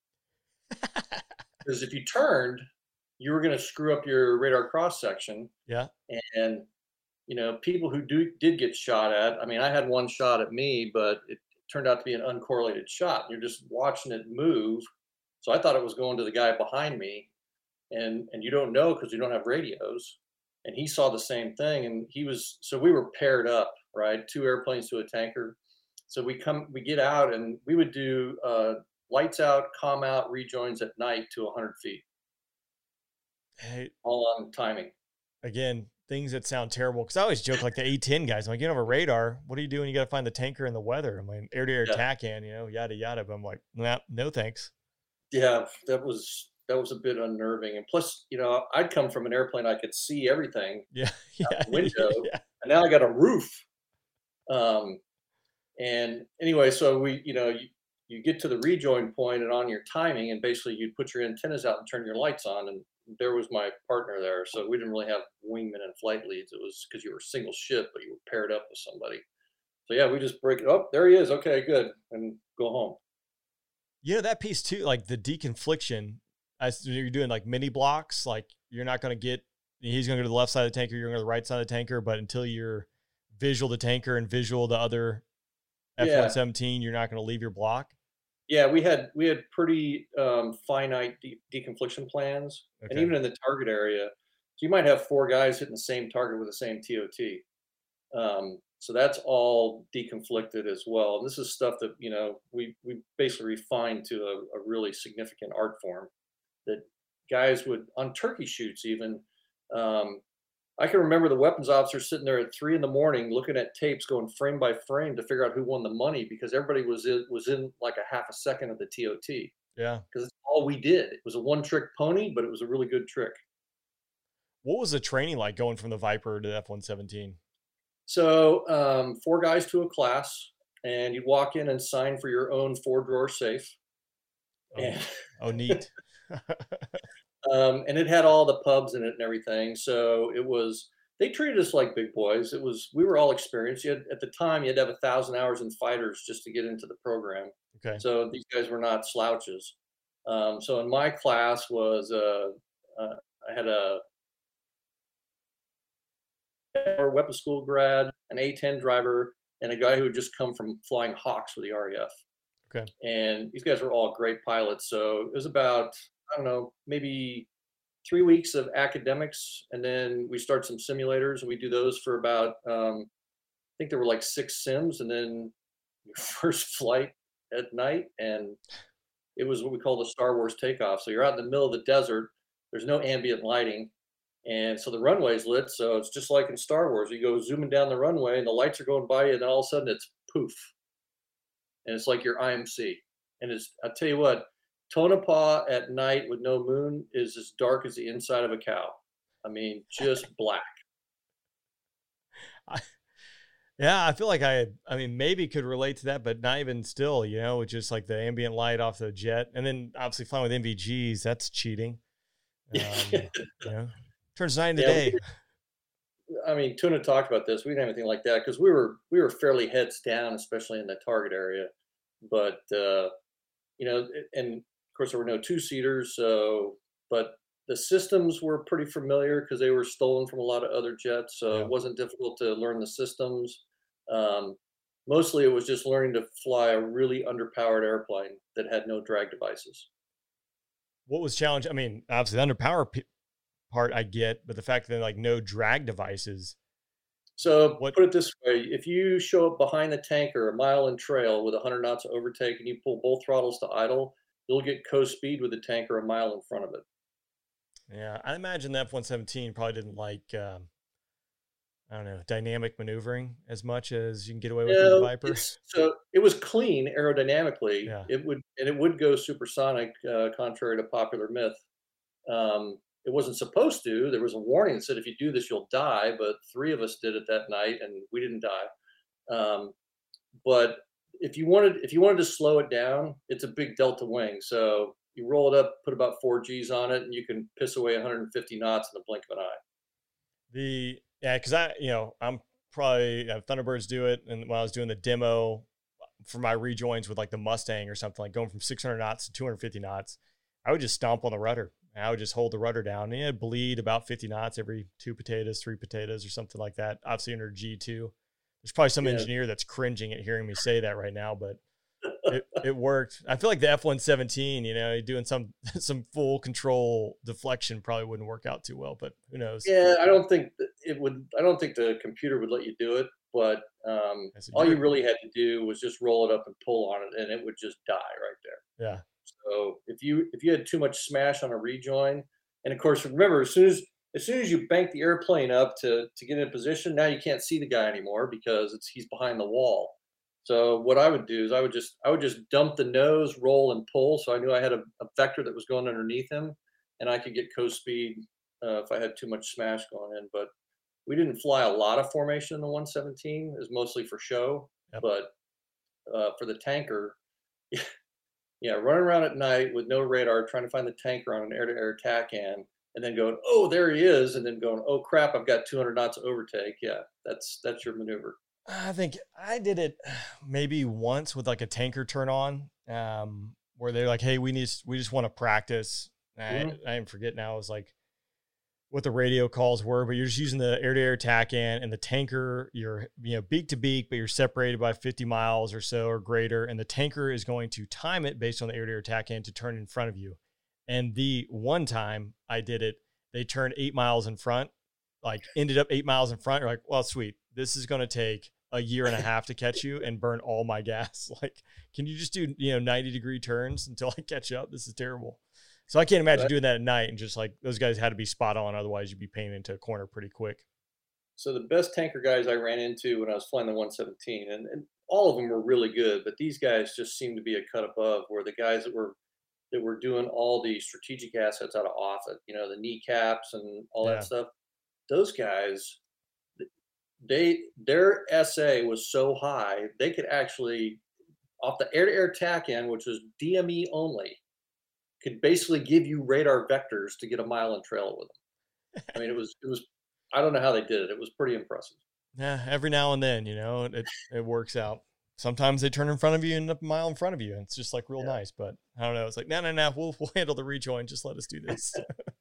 Because if you turned, you were going to screw up your radar cross section. Yeah. And, you know, people who do did get shot at, I mean, I had one shot at me, but it turned out to be an uncorrelated shot. You're just watching it move. So I thought it was going to the guy behind me, and and you don't know because you don't have radios. And he saw the same thing, and he was, so we were paired up, right? Two airplanes to a tanker. So we come, we get out, and we would do uh, lights out, comm out, rejoins at night to one hundred feet. Hey, all on timing. Again, things that sound terrible, because I always joke like the A ten guys. I'm like, you don't have a radar. What are you doing? You got to find the tanker in the weather. I'm like, air to air T A C A N, you know, yada yada. But I'm like, nah, no thanks. Yeah, that was that was a bit unnerving. And plus, you know, I'd come from an airplane, I could see everything. Yeah, yeah, out the window, yeah. And now I got a roof. Um, and anyway, so we, you know, you, you get to the rejoin point and on your timing, and basically you'd put your antennas out and turn your lights on, and there was my partner there. So we didn't really have wingmen and flight leads. It was because you were single ship, but you were paired up with somebody. So yeah, we just break it up. There he is. Okay, good. And go home. You know, that piece too, like the deconfliction, as you're doing like mini blocks, like you're not going to get, he's going to go to the left side of the tanker, you're going to the right side of the tanker, but until you're visual the tanker and visual the other F one seventeen, yeah. You're not going to leave your block. Yeah, we had we had pretty um, finite de- deconfliction plans, okay. And even in the target area, so you might have four guys hitting the same target with the same T O T. Um, so that's all deconflicted as well. And this is stuff that, you know, we we basically refined to a, a really significant art form that guys would, on turkey shoots even, um, I can remember the weapons officer sitting there at three in the morning looking at tapes, going frame by frame to figure out who won the money, because everybody was in, was in like a half a second of the T O T. Yeah. Because it's all we did. It was a one trick pony, but it was a really good trick. What was the training like going from the Viper to the F one seventeen? So um, four guys to a class, and you'd walk in and sign for your own four drawer safe. Oh, and, oh neat. um, and it had all the pubs in it and everything. So it was, they treated us like big boys. It was, we were all experienced. You had, at the time, you had to have a thousand hours in fighters just to get into the program. Okay. So these guys were not slouches. Um, so in my class was, uh, uh, I had a, or weapons school grad, an A ten driver, and a guy who had just come from flying Hawks with the R A F. Okay. And these guys were all great pilots. So it was about, I don't know, maybe three weeks of academics. And then we start some simulators, and we do those for about, um, I think there were like six sims, and then your first flight at night. And it was what we call the Star Wars takeoff. So you're out in the middle of the desert. There's no ambient lighting. And so the runway's lit, so it's just like in Star Wars. You go zooming down the runway, and the lights are going by you, and then all of a sudden it's poof. And it's like your I M C. And it's, I'll tell you what, Tonopah at night with no moon is as dark as the inside of a cow. I mean, just black. I, yeah, I feel like I, I mean, maybe could relate to that, but not even still, you know, just like the ambient light off the jet. And then obviously flying with M V Gs, that's cheating. Um, you know, turns nine Yeah, today. we- I mean, Tuna talked about this. We didn't have anything like that because we were we were fairly heads down, especially in the target area. But uh, you know, and of course there were no two seaters. So, but the systems were pretty familiar because they were stolen from a lot of other jets. So Yeah. it wasn't difficult to learn the systems. Um, mostly, it was just learning to fly a really underpowered airplane that had no drag devices. What was challenging? I mean, obviously the underpower p- part I get, but the fact that like no drag devices. So What- put it this way: if you show up behind the tanker a mile in trail with one hundred knots of overtake, and you pull both throttles to idle, you'll get coast speed with the tanker a mile in front of it. Yeah, I imagine the F one seventeen probably didn't like, um, I don't know, dynamic maneuvering as much as you can get away with with the No, Viper. it's- so it was clean aerodynamically. Yeah. It would and it would go supersonic, uh, contrary to popular myth. Um, it wasn't supposed to. There was a warning that said if you do this, you'll die. But three of us did it that night, and we didn't die. Um, but if you wanted, if you wanted to slow it down, it's a big delta wing. So you roll it up, put about four G's on it, and you can piss away one hundred fifty knots in the blink of an eye. The yeah, because I you know I'm probably uh, Thunderbirds do it, and when I was doing the demo for my rejoins with like the Mustang or something, like going from six hundred knots to two hundred fifty knots, I would just stomp on the rudder. And I would just hold the rudder down, and it'd bleed about fifty knots every two potatoes, three potatoes, or something like that. Obviously under G two. There's probably some Yeah. engineer that's cringing at hearing me say that right now, but it, it worked. I feel like the F one seventeen, you know, doing some some full control deflection probably wouldn't work out too well, but who knows? Yeah, I don't think that it would. I don't think the computer would let you do it. But um, That's a all you jerk. really had to do was just roll it up and pull on it, and it would just die right there. Yeah. So if you if you had too much smash on a rejoin, and of course remember as soon as as soon as you bank the airplane up to to get in position, now you can't see the guy anymore because it's he's behind the wall. So what I would do is I would just I would just dump the nose, roll and pull. So I knew I had a, a vector that was going underneath him, and I could get coast speed uh, if I had too much smash going in. But we didn't fly a lot of formation in the one seventeen. It was mostly for show. Yep. But uh, for the tanker, yeah, running around at night with no radar, trying to find the tanker on an air-to-air TACAN, and then going, oh, there he is, and then going, oh crap, I've got two hundred knots of overtake. Yeah, that's that's your maneuver. I think I did it maybe once with like a tanker turn on, um, where they're like, hey, we need, we just want to practice. Mhm. I, I even forget now. It was like what the radio calls were, but you're just using the air-to-air TACAN and the tanker, you're, you know, beak to beak, but you're separated by fifty miles or so or greater. And the tanker is going to time it based on the air-to-air TACAN to turn in front of you. And the one time I did it, they turned eight miles in front, like ended up eight miles in front. You're like, well, sweet. This is going to take a year and a half to catch you and burn all my gas. Like, can you just do, you know, ninety degree turns until I catch up? This is terrible. So I can't imagine Right. doing that at night, and just like those guys had to be spot on. Otherwise you'd be painted into a corner pretty quick. So the best tanker guys I ran into when I was flying the one seventeen, and, and all of them were really good, but these guys just seemed to be a cut above, were the guys that were that were doing all the strategic assets out of Offutt, you know, the kneecaps and all Yeah. that stuff. Those guys, they their S A was so high they could actually, off the air-to-air TACAN, which was D M E only, could basically give you radar vectors to get a mile in trail with them. I mean, it was it was I don't know how they did it. It was pretty impressive. Yeah. Every now and then, you know, it, it works out. Sometimes they turn in front of you and end up a mile in front of you. And it's just like real Yeah. nice, but I don't know. It's like, no, no, no, we'll, we'll handle the rejoin. Just let us do this.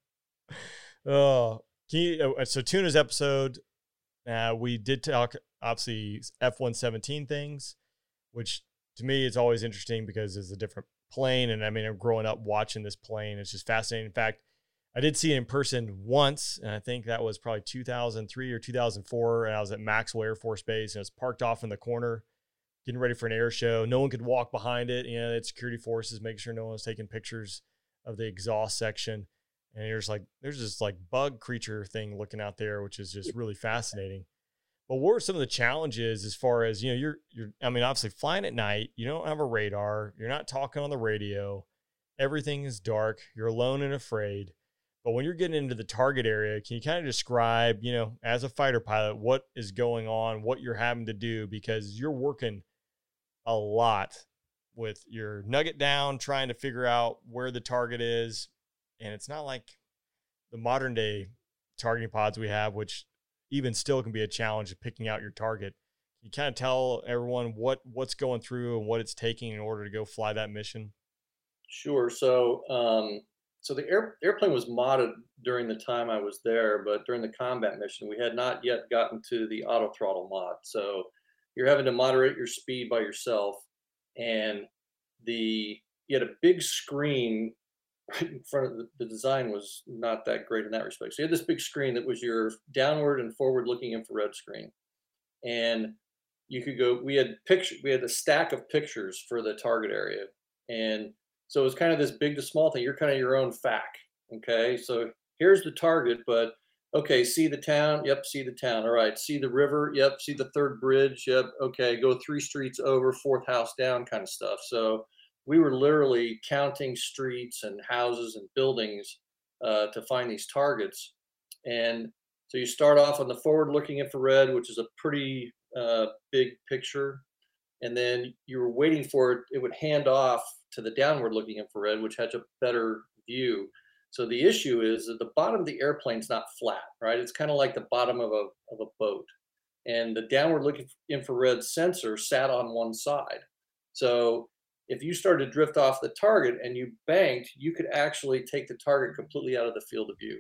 Oh, can you, uh, so Tuna's episode, uh, we did talk obviously F one seventeen things, which to me is always interesting because it's a different plane. And I mean, I'm growing up watching this plane. It's just fascinating. In fact, I did see it in person once, and I think that was probably two thousand three or two thousand four, and I was at Maxwell Air Force Base, and it was parked off in the corner, getting ready for an air show. No one could walk behind it. You know, they had security forces making sure no one was taking pictures of the exhaust section. And there's like, there's this like bug creature thing looking out there, which is just really fascinating. But what were some of the challenges as far as, you know, you're, you're, I mean, obviously flying at night, you don't have a radar, you're not talking on the radio, everything is dark, you're alone and afraid. But when you're getting into the target area, can you kind of describe, you know, as a fighter pilot, what is going on, what you're having to do? Because you're working a lot with your nugget down, trying to figure out where the target is. And it's not like the modern day targeting pods we have, which even still can be a challenge of picking out your target. You kind of tell everyone what, what's going through and what it's taking in order to go fly that mission. Sure. So, um, So the air, airplane was modded during the time I was there, but during the combat mission, we had not yet gotten to the auto throttle mod. So you're having to moderate your speed by yourself, and the you had a big screen right in front of the, the design was not that great in that respect. So you had this big screen that was your downward and forward looking infrared screen, and you could go. We had picture. We had a stack of pictures for the target area, and so it was kind of this big to small thing. You're kind of your own F A Q. Okay. So here's the target, but okay, see the town? Yep, see the town. All right. See the river? Yep. See the third bridge? Yep. Okay. Go three streets over, fourth house down kind of stuff. So we were literally counting streets and houses and buildings uh, to find these targets. And so you start off on the forward looking infrared, which is a pretty uh, big picture. And then you were waiting for it. It would hand off to the downward looking infrared, which had a better view. So the issue is that the bottom of the airplane's not flat, right? It's kind of like the bottom of a, of a boat. And the downward looking infrared sensor sat on one side. So if you started to drift off the target and you banked, you could actually take the target completely out of the field of view.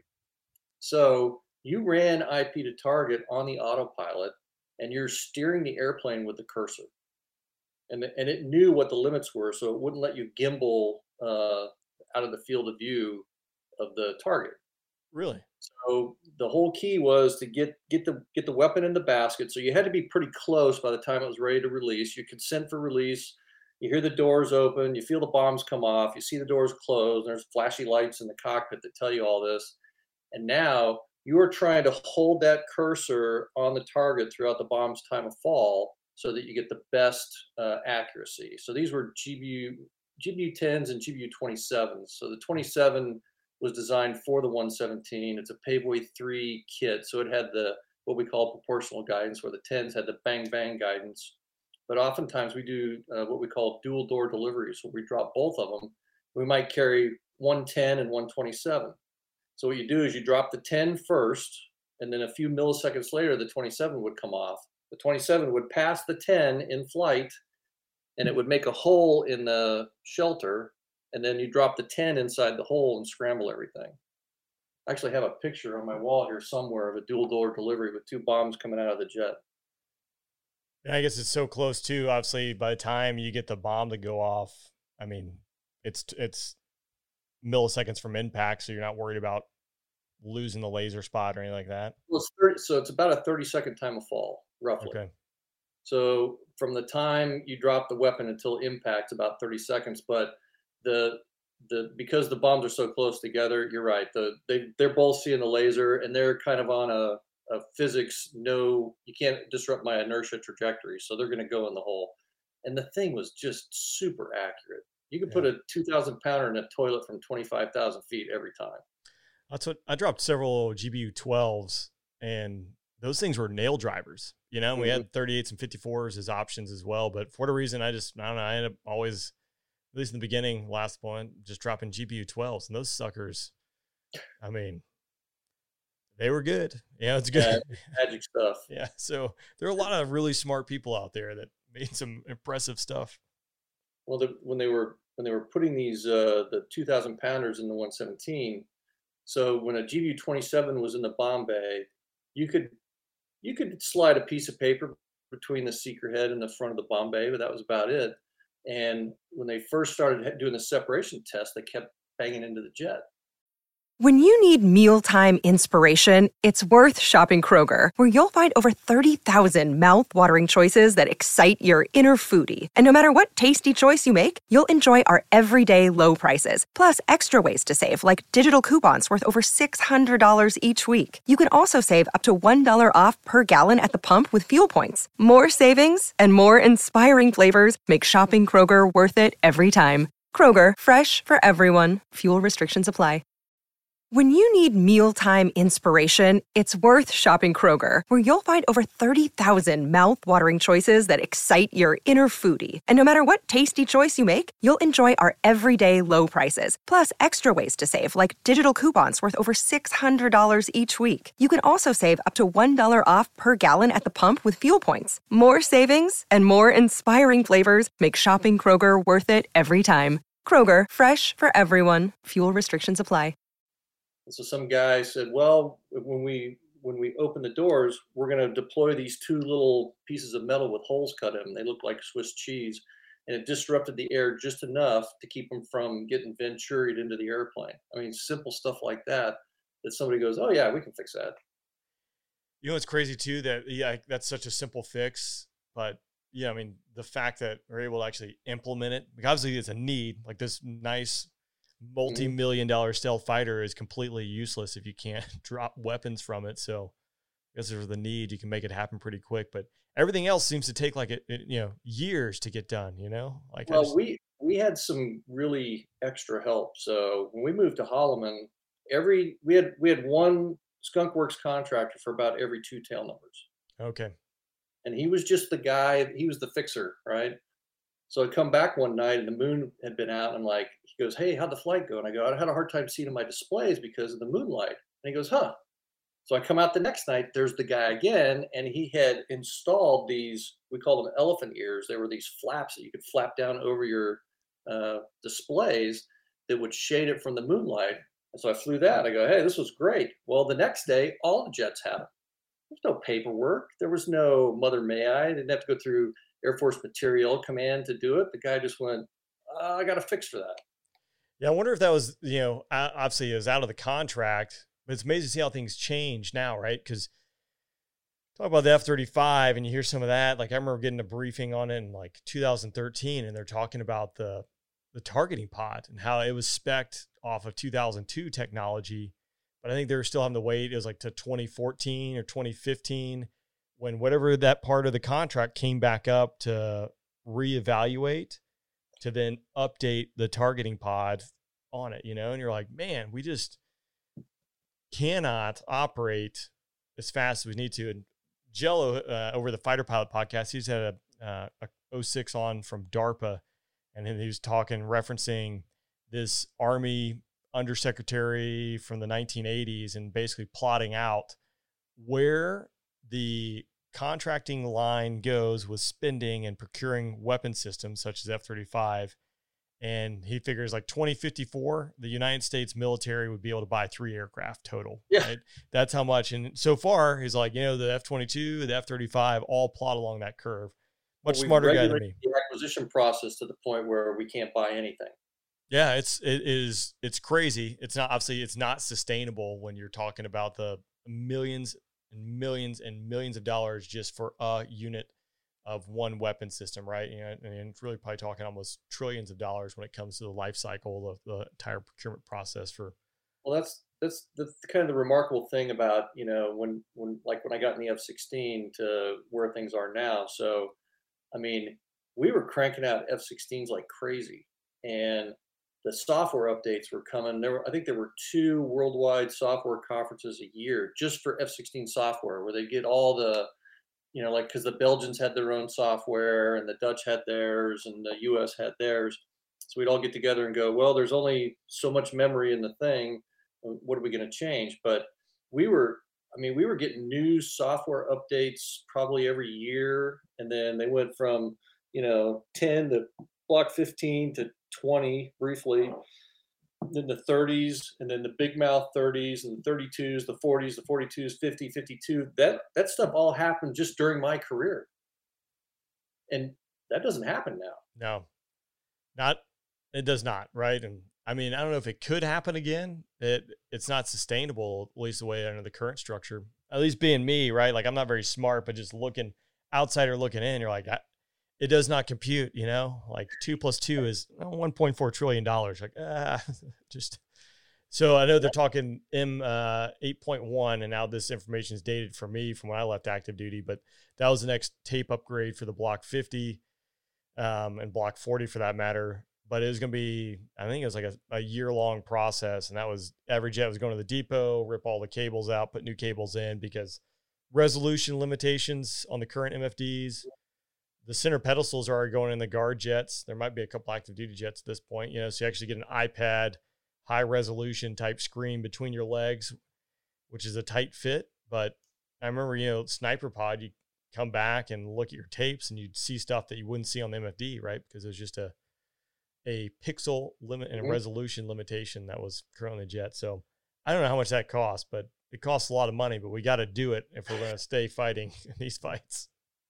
So you ran I P to target on the autopilot, and you're steering the airplane with the cursor. And, and it knew what the limits were, so it wouldn't let you gimbal uh, out of the field of view of the target. Really? So the whole key was to get get the get the weapon in the basket. So you had to be pretty close by the time it was ready to release. You consent for release. You hear the doors open. You feel the bombs come off. You see the doors close. There's flashy lights in the cockpit that tell you all this. And now you are trying to hold that cursor on the target throughout the bomb's time of fall, so that you get the best uh, accuracy. So these were G B U, G B U tens and G B U twenty-sevens. So the twenty-seven was designed for the one seventeen. It's a Paveway three kit. So it had the, what we call proportional guidance, where the tens had the bang bang guidance. But oftentimes we do uh, what we call dual door deliveries, where we drop both of them. We might carry one ten and one twenty-seven. So what you do is you drop the ten first, and then a few milliseconds later, the twenty-seven would come off. The twenty-seven would pass the ten in flight, and it would make a hole in the shelter, and then you drop the ten inside the hole and scramble everything. I actually have a picture on my wall here somewhere of a dual door delivery with two bombs coming out of the jet. And I guess it's so close too. Obviously, by the time you get the bomb to go off, I mean, it's it's milliseconds from impact, so you're not worried about losing the laser spot or anything like that. Well, it's thirty, so it's about a thirty second time of fall, roughly. Okay. So from the time you drop the weapon until impact, about thirty seconds. But the the because the bombs are so close together, you're right. The they they're both seeing the laser, and they're kind of on a, a physics no, you can't disrupt my inertia trajectory, so they're going to go in the hole. And the thing was just super accurate. You could yeah. put a two thousand pounder in a toilet from twenty-five thousand feet every time. That's what I dropped several G B U twelves, and those things were nail drivers. You know, mm-hmm. we had thirty-eights and fifty-fours as options as well. But for whatever reason, I just, I don't know, I ended up always, at least in the beginning, last point, just dropping G B U twelves. And those suckers, I mean, they were good. Yeah, it's good. Yeah, magic stuff. Yeah. So there are a lot of really smart people out there that made some impressive stuff. Well, the, when they were when they were putting these uh, the two thousand pounders in the one seventeen, so when a G B U twenty-seven was in the bomb bay, you could you could slide a piece of paper between the seeker head and the front of the bomb bay, but that was about it. And when they first started doing the separation test, they kept banging into the jet. When you need mealtime inspiration, it's worth shopping Kroger, where you'll find over thirty thousand mouth-watering choices that excite your inner foodie. And no matter what tasty choice you make, you'll enjoy our everyday low prices, plus extra ways to save, like digital coupons worth over six hundred dollars each week. You can also save up to one dollar off per gallon at the pump with fuel points. More savings and more inspiring flavors make shopping Kroger worth it every time. Kroger, fresh for everyone. Fuel restrictions apply. When you need mealtime inspiration, it's worth shopping Kroger, where you'll find over thirty thousand mouth-watering choices that excite your inner foodie. And no matter what tasty choice you make, you'll enjoy our everyday low prices, plus extra ways to save, like digital coupons worth over six hundred dollars each week. You can also save up to one dollar off per gallon at the pump with fuel points. More savings and more inspiring flavors make shopping Kroger worth it every time. Kroger, fresh for everyone. Fuel restrictions apply. And so some guy said, well, when we when we open the doors, we're going to deploy these two little pieces of metal with holes cut in them. They look like Swiss cheese. And it disrupted the air just enough to keep them from getting venturied into the airplane. I mean, simple stuff like that, that somebody goes, oh, yeah, we can fix that. You know, it's crazy, too, that, yeah, that's such a simple fix. But, yeah, I mean, the fact that we're able to actually implement it, because obviously it's a need, like this nice multi-million dollar stealth fighter is completely useless if you can't drop weapons from it. So I guess there's the need, you can make it happen pretty quick, but everything else seems to take like it, it you know, years to get done, you know, like, well, just... we, we had some really extra help. So when we moved to Holloman, every, we had, we had one Skunk Works contractor for about every two tail numbers. Okay. And he was just the guy, he was the fixer, right? So I come back one night and the moon had been out. And I'm like, he goes, hey, how'd the flight go? And I go, I had a hard time seeing my displays because of the moonlight. And he goes, huh. So I come out the next night, there's the guy again, and he had installed these, we call them elephant ears. They were these flaps that you could flap down over your uh, displays that would shade it from the moonlight. And so I flew that. I go, hey, this was great. Well, the next day, all the jets had them. There's no paperwork. There was no mother may I. I didn't have to go through Air Force Material Command to do it. The guy just went, uh, I got a fix for that. Yeah, I wonder if that was, you know, obviously it was out of the contract, but it's amazing to see how things change now, right? Because talk about the F thirty-five and you hear some of that. Like I remember getting a briefing on it in like two thousand thirteen, and they're talking about the the targeting pod and how it was spec'd off of two thousand two technology. But I think they were still having to wait. It was like to twenty fourteen or twenty fifteen when whatever that part of the contract came back up to reevaluate, to then update the targeting pod on it, you know, and you're like, man, we just cannot operate as fast as we need to. And Jello, uh, over the Fighter Pilot podcast, he's had a, uh, a oh six on from DARPA, and then he was talking, referencing this Army undersecretary from the nineteen eighties and basically plotting out where the contracting line goes with spending and procuring weapon systems such as F thirty-five. And he figures like twenty fifty-four, the United States military would be able to buy three aircraft total. Yeah. Right? That's how much. And so far, he's like, you know, the F twenty-two, the F thirty-five all plot along that curve. Much well, smarter guy than me. The acquisition process to the point where we can't buy anything. Yeah, it's it is it's crazy. It's not obviously it's not sustainable when you're talking about the millions and millions and millions of dollars just for a unit of one weapon system, right? You know, and it's really probably talking almost trillions of dollars when it comes to the life cycle of the entire procurement process for. Well, that's that's that's kind of the remarkable thing about, you know, when when like when I got in the F sixteen to where things are now. So, I mean, we were cranking out F sixteens like crazy, and the software updates were coming. There were, I think there were two worldwide software conferences a year just for F sixteen software, where they get all the, you know, like, because the Belgians had their own software and the Dutch had theirs and the U S had theirs. So we'd all get together and go, well, there's only so much memory in the thing. What are we going to change? But we were, I mean, we were getting new software updates probably every year. And then they went from, you know, ten to block fifteen to twenty briefly, then the thirties, and then the big mouth thirties, and the thirty-twos, the forties, the forty-twos, fifty, fifty-two. That that stuff all happened just during my career, and that doesn't happen now. No, not it does not, right? And I mean, I don't know if it could happen again. It it's not sustainable, at least the way under the current structure. At least being me, right? Like I'm not very smart, but just looking outsider looking in, you're like, I, it does not compute, you know, like two plus two is one point four trillion dollars. Like, ah, just, so I know they're talking M uh, eight point one, and now this information is dated for me from when I left active duty, but that was the next tape upgrade for the Block fifty um, and Block forty for that matter. but it was going to be, I think it was like a, a year long process. And that was every jet was going to the depot, rip all the cables out, put new cables in because resolution limitations on the current M F Ds. The center pedestals are going in the guard jets. There might be a couple active duty jets at this point, you know, so you actually get an iPad high resolution type screen between your legs, which is a tight fit. But I remember, you know, Sniper Pod, you come back and look at your tapes and you'd see stuff that you wouldn't see on the M F D, right? Because it was just a, a pixel limit and a Mm-hmm. resolution limitation that was currently jet. So I don't know how much that costs, but it costs a lot of money, but we got to do it if we're going to stay fighting in these fights.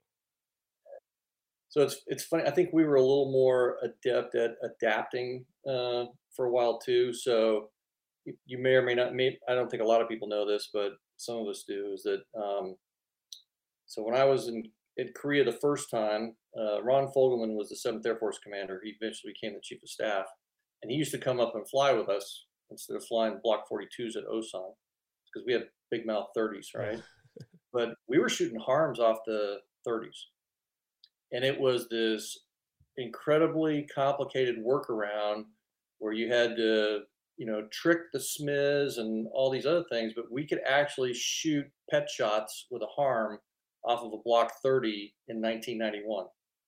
So it's it's funny. I think we were a little more adept at adapting uh, for a while too. So you, you may or may not. May, I don't think a lot of people know this, but some of us do. Is that um, so? When I was in, in Korea the first time, uh, Ron Fogelman was the seventh Air Force commander. He eventually became the chief of staff, and he used to come up and fly with us instead of flying Block forty-twos at Osan because we had big mouth thirties, right? But we were shooting harms off the thirties. And it was this incredibly complicated workaround where you had to, you know, trick the S M Is and all these other things, but we could actually shoot pet shots with a harm off of a Block thirty in nineteen ninety-one.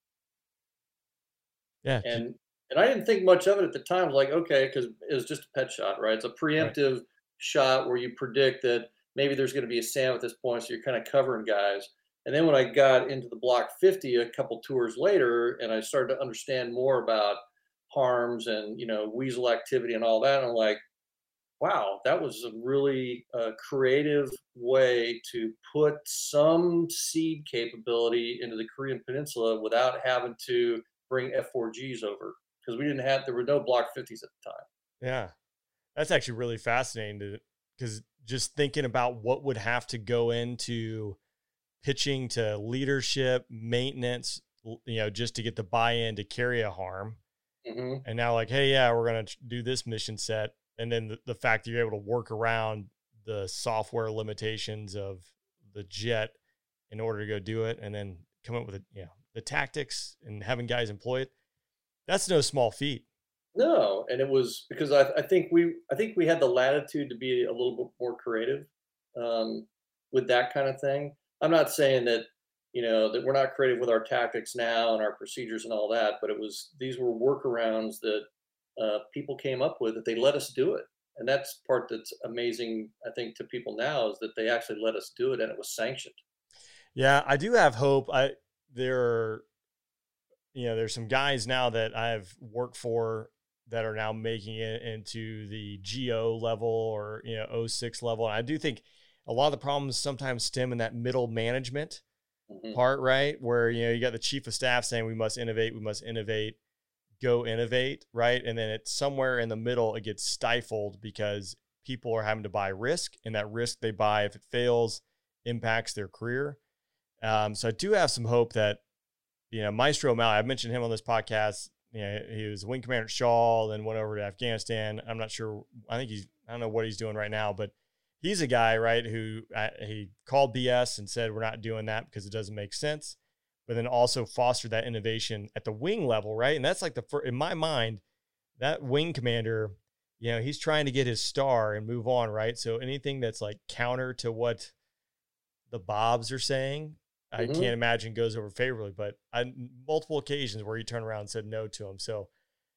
Yeah. And and I didn't think much of it at the time. I was like, okay, because it was just a pet shot, right? It's a preemptive right. shot where you predict that maybe there's going to be a SAM at this point, so you're kind of covering guys. And then when I got into the Block fifty a couple tours later, and I started to understand more about harms and, you know, weasel activity and all that, I'm like, wow, that was a really uh, creative way to put some seed capability into the Korean Peninsula without having to bring F four Gs over, because we didn't have, there were no Block fifties at the time. Yeah, that's actually really fascinating because just thinking about what would have to go into pitching to leadership, maintenance, you know, just to get the buy-in to carry a harm. Mm-hmm. And now like, hey, yeah, we're going to do this mission set. And then the, the fact that you're able to work around the software limitations of the jet in order to go do it. And then come up with, a, you know, the tactics and having guys employ it. That's no small feat. No. And it was because I, I think we, I think we had the latitude to be a little bit more creative um, with that kind of thing. I'm not saying that, you know, that we're not creative with our tactics now and our procedures and all that, but it was, these were workarounds that uh, people came up with that they let us do it. And that's part that's amazing, I think, to people now is that they actually let us do it and it was sanctioned. Yeah, I do have hope. I, there are, you know, there's some guys now that I've worked for that are now making it into the G O level or, you know, O six level. And I do think a lot of the problems sometimes stem in that middle management mm-hmm. part, right? Where, you know, you got the chief of staff saying we must innovate, we must innovate, go innovate, right? And then it's somewhere in the middle, it gets stifled because people are having to buy risk, and that risk they buy, if it fails, impacts their career. Um, so I do have some hope that, you know, Maestro O'Malley, I've mentioned him on this podcast. You know, he was wing commander at Shaw, then went over to Afghanistan. I'm not sure. I think he's, I don't know what he's doing right now, but he's a guy, right, who uh, he called B S and said, we're not doing that because it doesn't make sense, but then also fostered that innovation at the wing level, right? And that's like the first, in my mind, that wing commander, you know, he's trying to get his star and move on, right? So anything that's like counter to what the Bobs are saying, I mm-hmm. can't imagine goes over favorably, but on multiple occasions where he turned around and said no to him. So,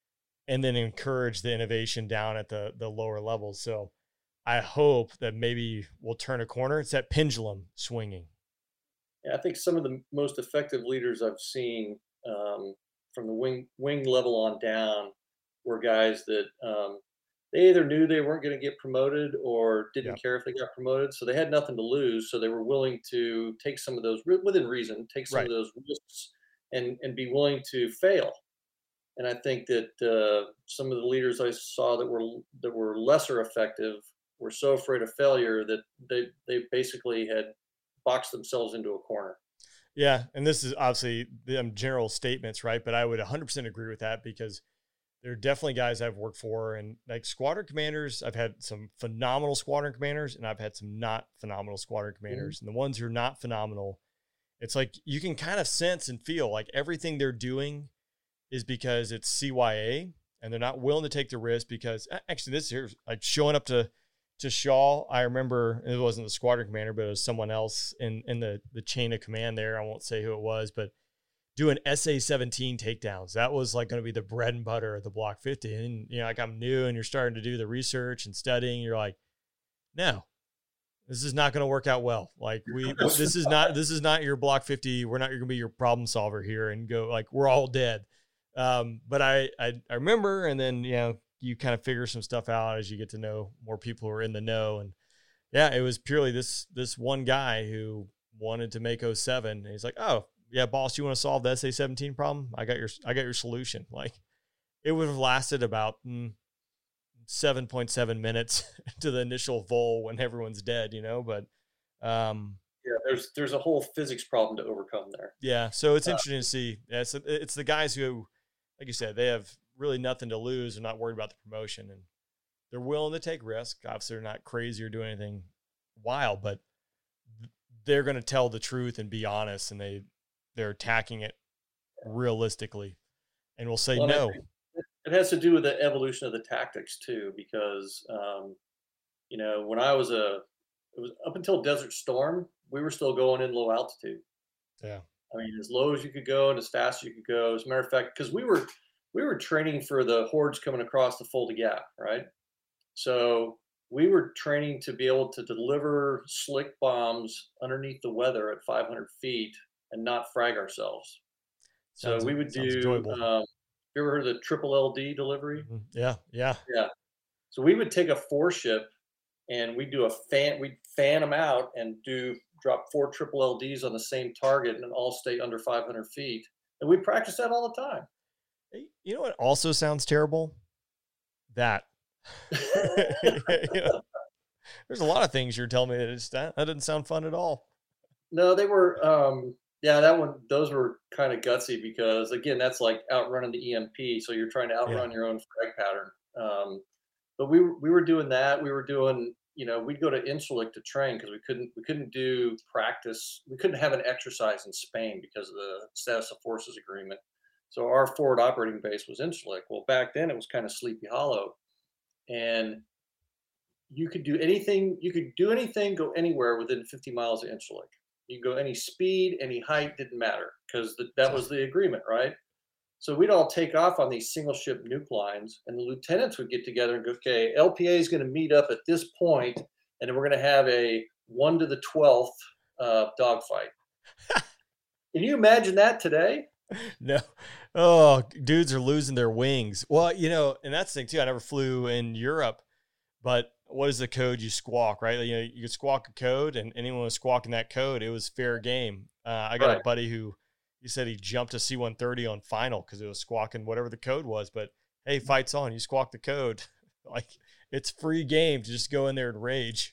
and then encourage the innovation down at the the lower levels. So I hope that maybe we'll turn a corner. It's that pendulum swinging. Yeah, I think some of the most effective leaders I've seen um, from the wing wing level on down were guys that um, they either knew they weren't going to get promoted or didn't yeah. care if they got promoted. So they had nothing to lose. So they were willing to take some of those, within reason, take some right. of those risks and, and be willing to fail. And I think that uh, some of the leaders I saw that were that were lesser effective were so afraid of failure that they, they basically had boxed themselves into a corner. Yeah. And this is obviously them general statements, right? But I would one hundred percent agree with that because there are definitely guys I've worked for, and like squadron commanders, I've had some phenomenal squadron commanders and I've had some not phenomenal squadron commanders. Mm-hmm. And the ones who are not phenomenal, it's like you can kind of sense and feel like everything they're doing is because it's C Y A. and they're not willing to take the risk because actually this year, like showing up to, to Shaw, I remember it wasn't the squadron commander, but it was someone else in, in the, the chain of command there. I won't say who it was, but doing S A seventeen takedowns. That was like going to be the bread and butter of the Block fifty. And, you know, like I'm new and you're starting to do the research and studying. You're like, no, this is not going to work out well. Like we, this is not, this is not your Block fifty. We're not going to be your problem solver here and go like, we're all dead. Um, but I, I, I remember, and then, you know, you kind of figure some stuff out as you get to know more people who are in the know. And yeah, it was purely this, this one guy who wanted to make oh seven. And he's like, oh yeah, boss, you want to solve the S A seventeen problem? I got your, I got your solution. Like it would have lasted about mm, seven point seven minutes to the initial vol when everyone's dead, you know, but, um, yeah, there's, there's a whole physics problem to overcome there. Yeah. So it's uh, interesting to see. Yeah, it's, it's the guys who, like you said, they have really nothing to lose. They're not worried about the promotion and they're willing to take risks. Obviously they're not crazy or doing anything wild, but they're going to tell the truth and be honest. And they, they're attacking it realistically and will say, well, no. It has to do with the evolution of the tactics too, because, um, you know, when I was a, it was up until Desert Storm, we were still going in low altitude. Yeah. I mean, as low as you could go and as fast as you could go. As a matter of fact, because we were, we were training for the hordes coming across the Fulda Gap, right? So we were training to be able to deliver slick bombs underneath the weather at five hundred feet and not frag ourselves. Sounds, so we would do, um, you ever heard of the triple L D delivery? Mm-hmm. Yeah, yeah. Yeah. So we would take a four ship and we'd do a fan, we'd fan them out and do drop four triple L Ds on the same target and all stay under five hundred feet. And we practice that all the time. You know what also sounds terrible? That. You know, there's a lot of things you're telling me that it's, that, that doesn't sound fun at all. No, they were, um, yeah, that one, those were kind of gutsy because again, that's like outrunning the E M P. So you're trying to outrun yeah. your own frag pattern. Um, but we, we were doing that. We were doing, you know, we'd go to Incirlik to train because we couldn't, we couldn't do practice. We couldn't have an exercise in Spain because of the status of forces agreement. So our forward operating base was Incirlik. Well, back then it was kind of Sleepy Hollow. And you could do anything, you could do anything, go anywhere within fifty miles of Incirlik. You could go any speed, any height, didn't matter because that was the agreement, right? So we'd all take off on these single ship nuke lines and the lieutenants would get together and go, okay, L P A is going to meet up at this point and then we're going to have a one to the twelfth uh, dogfight. Can you imagine that today? No. Oh, dudes are losing their wings. Well, you know, and that's the thing too. I never flew in Europe, but what is the code you squawk, right? You know, you could squawk a code and anyone was squawking that code, it was fair game. Uh, I got right. a buddy who, he said he jumped a C one thirty on final because it was squawking whatever the code was, but hey, fight's on, you squawk the code. Like it's free game to just go in there and rage.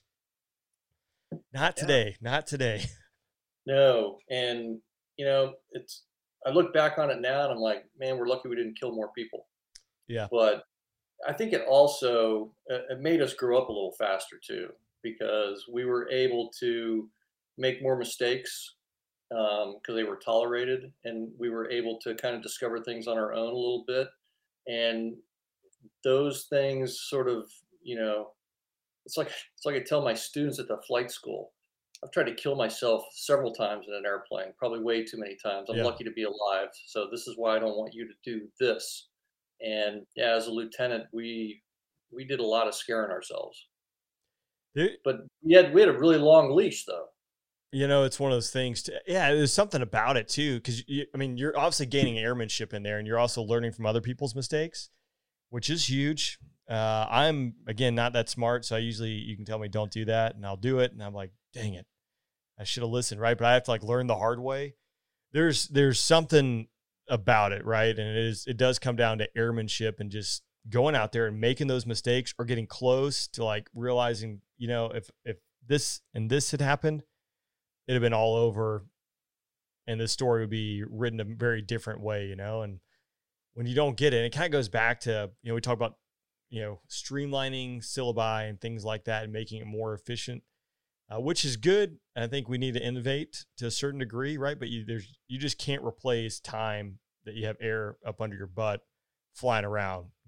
Not today, yeah. not today. No. And you know, it's, I look back on it now and I'm like, man, we're lucky we didn't kill more people. Yeah. But I think it also, it made us grow up a little faster too, because we were able to make more mistakes um, because they were tolerated and we were able to kind of discover things on our own a little bit. And those things sort of, you know, it's like, it's like I tell my students at the flight school, I've tried to kill myself several times in an airplane, probably way too many times. I'm yeah. lucky to be alive. So this is why I don't want you to do this. And yeah, as a lieutenant, we, we did a lot of scaring ourselves, it, but we had, we had a really long leash though. You know, it's one of those things to, yeah, there's something about it too. Cause you, I mean, you're obviously gaining airmanship in there and you're also learning from other people's mistakes, which is huge. Uh, I'm again, not that smart. So I usually, you can tell me don't do that and I'll do it. And I'm like, dang it, I should have listened. Right. But I have to like learn the hard way. There's, there's something about it. Right. And it is, it does come down to airmanship and just going out there and making those mistakes or getting close to like realizing, you know, if, if this and this had happened, it'd have been all over and the story would be written a very different way, you know? And when you don't get it, and it kind of goes back to, you know, we talk about, you know, streamlining syllabi and things like that and making it more efficient, uh, which is good. And I think we need to innovate to a certain degree, right? But you, there's, you just can't replace time that you have air up under your butt flying around,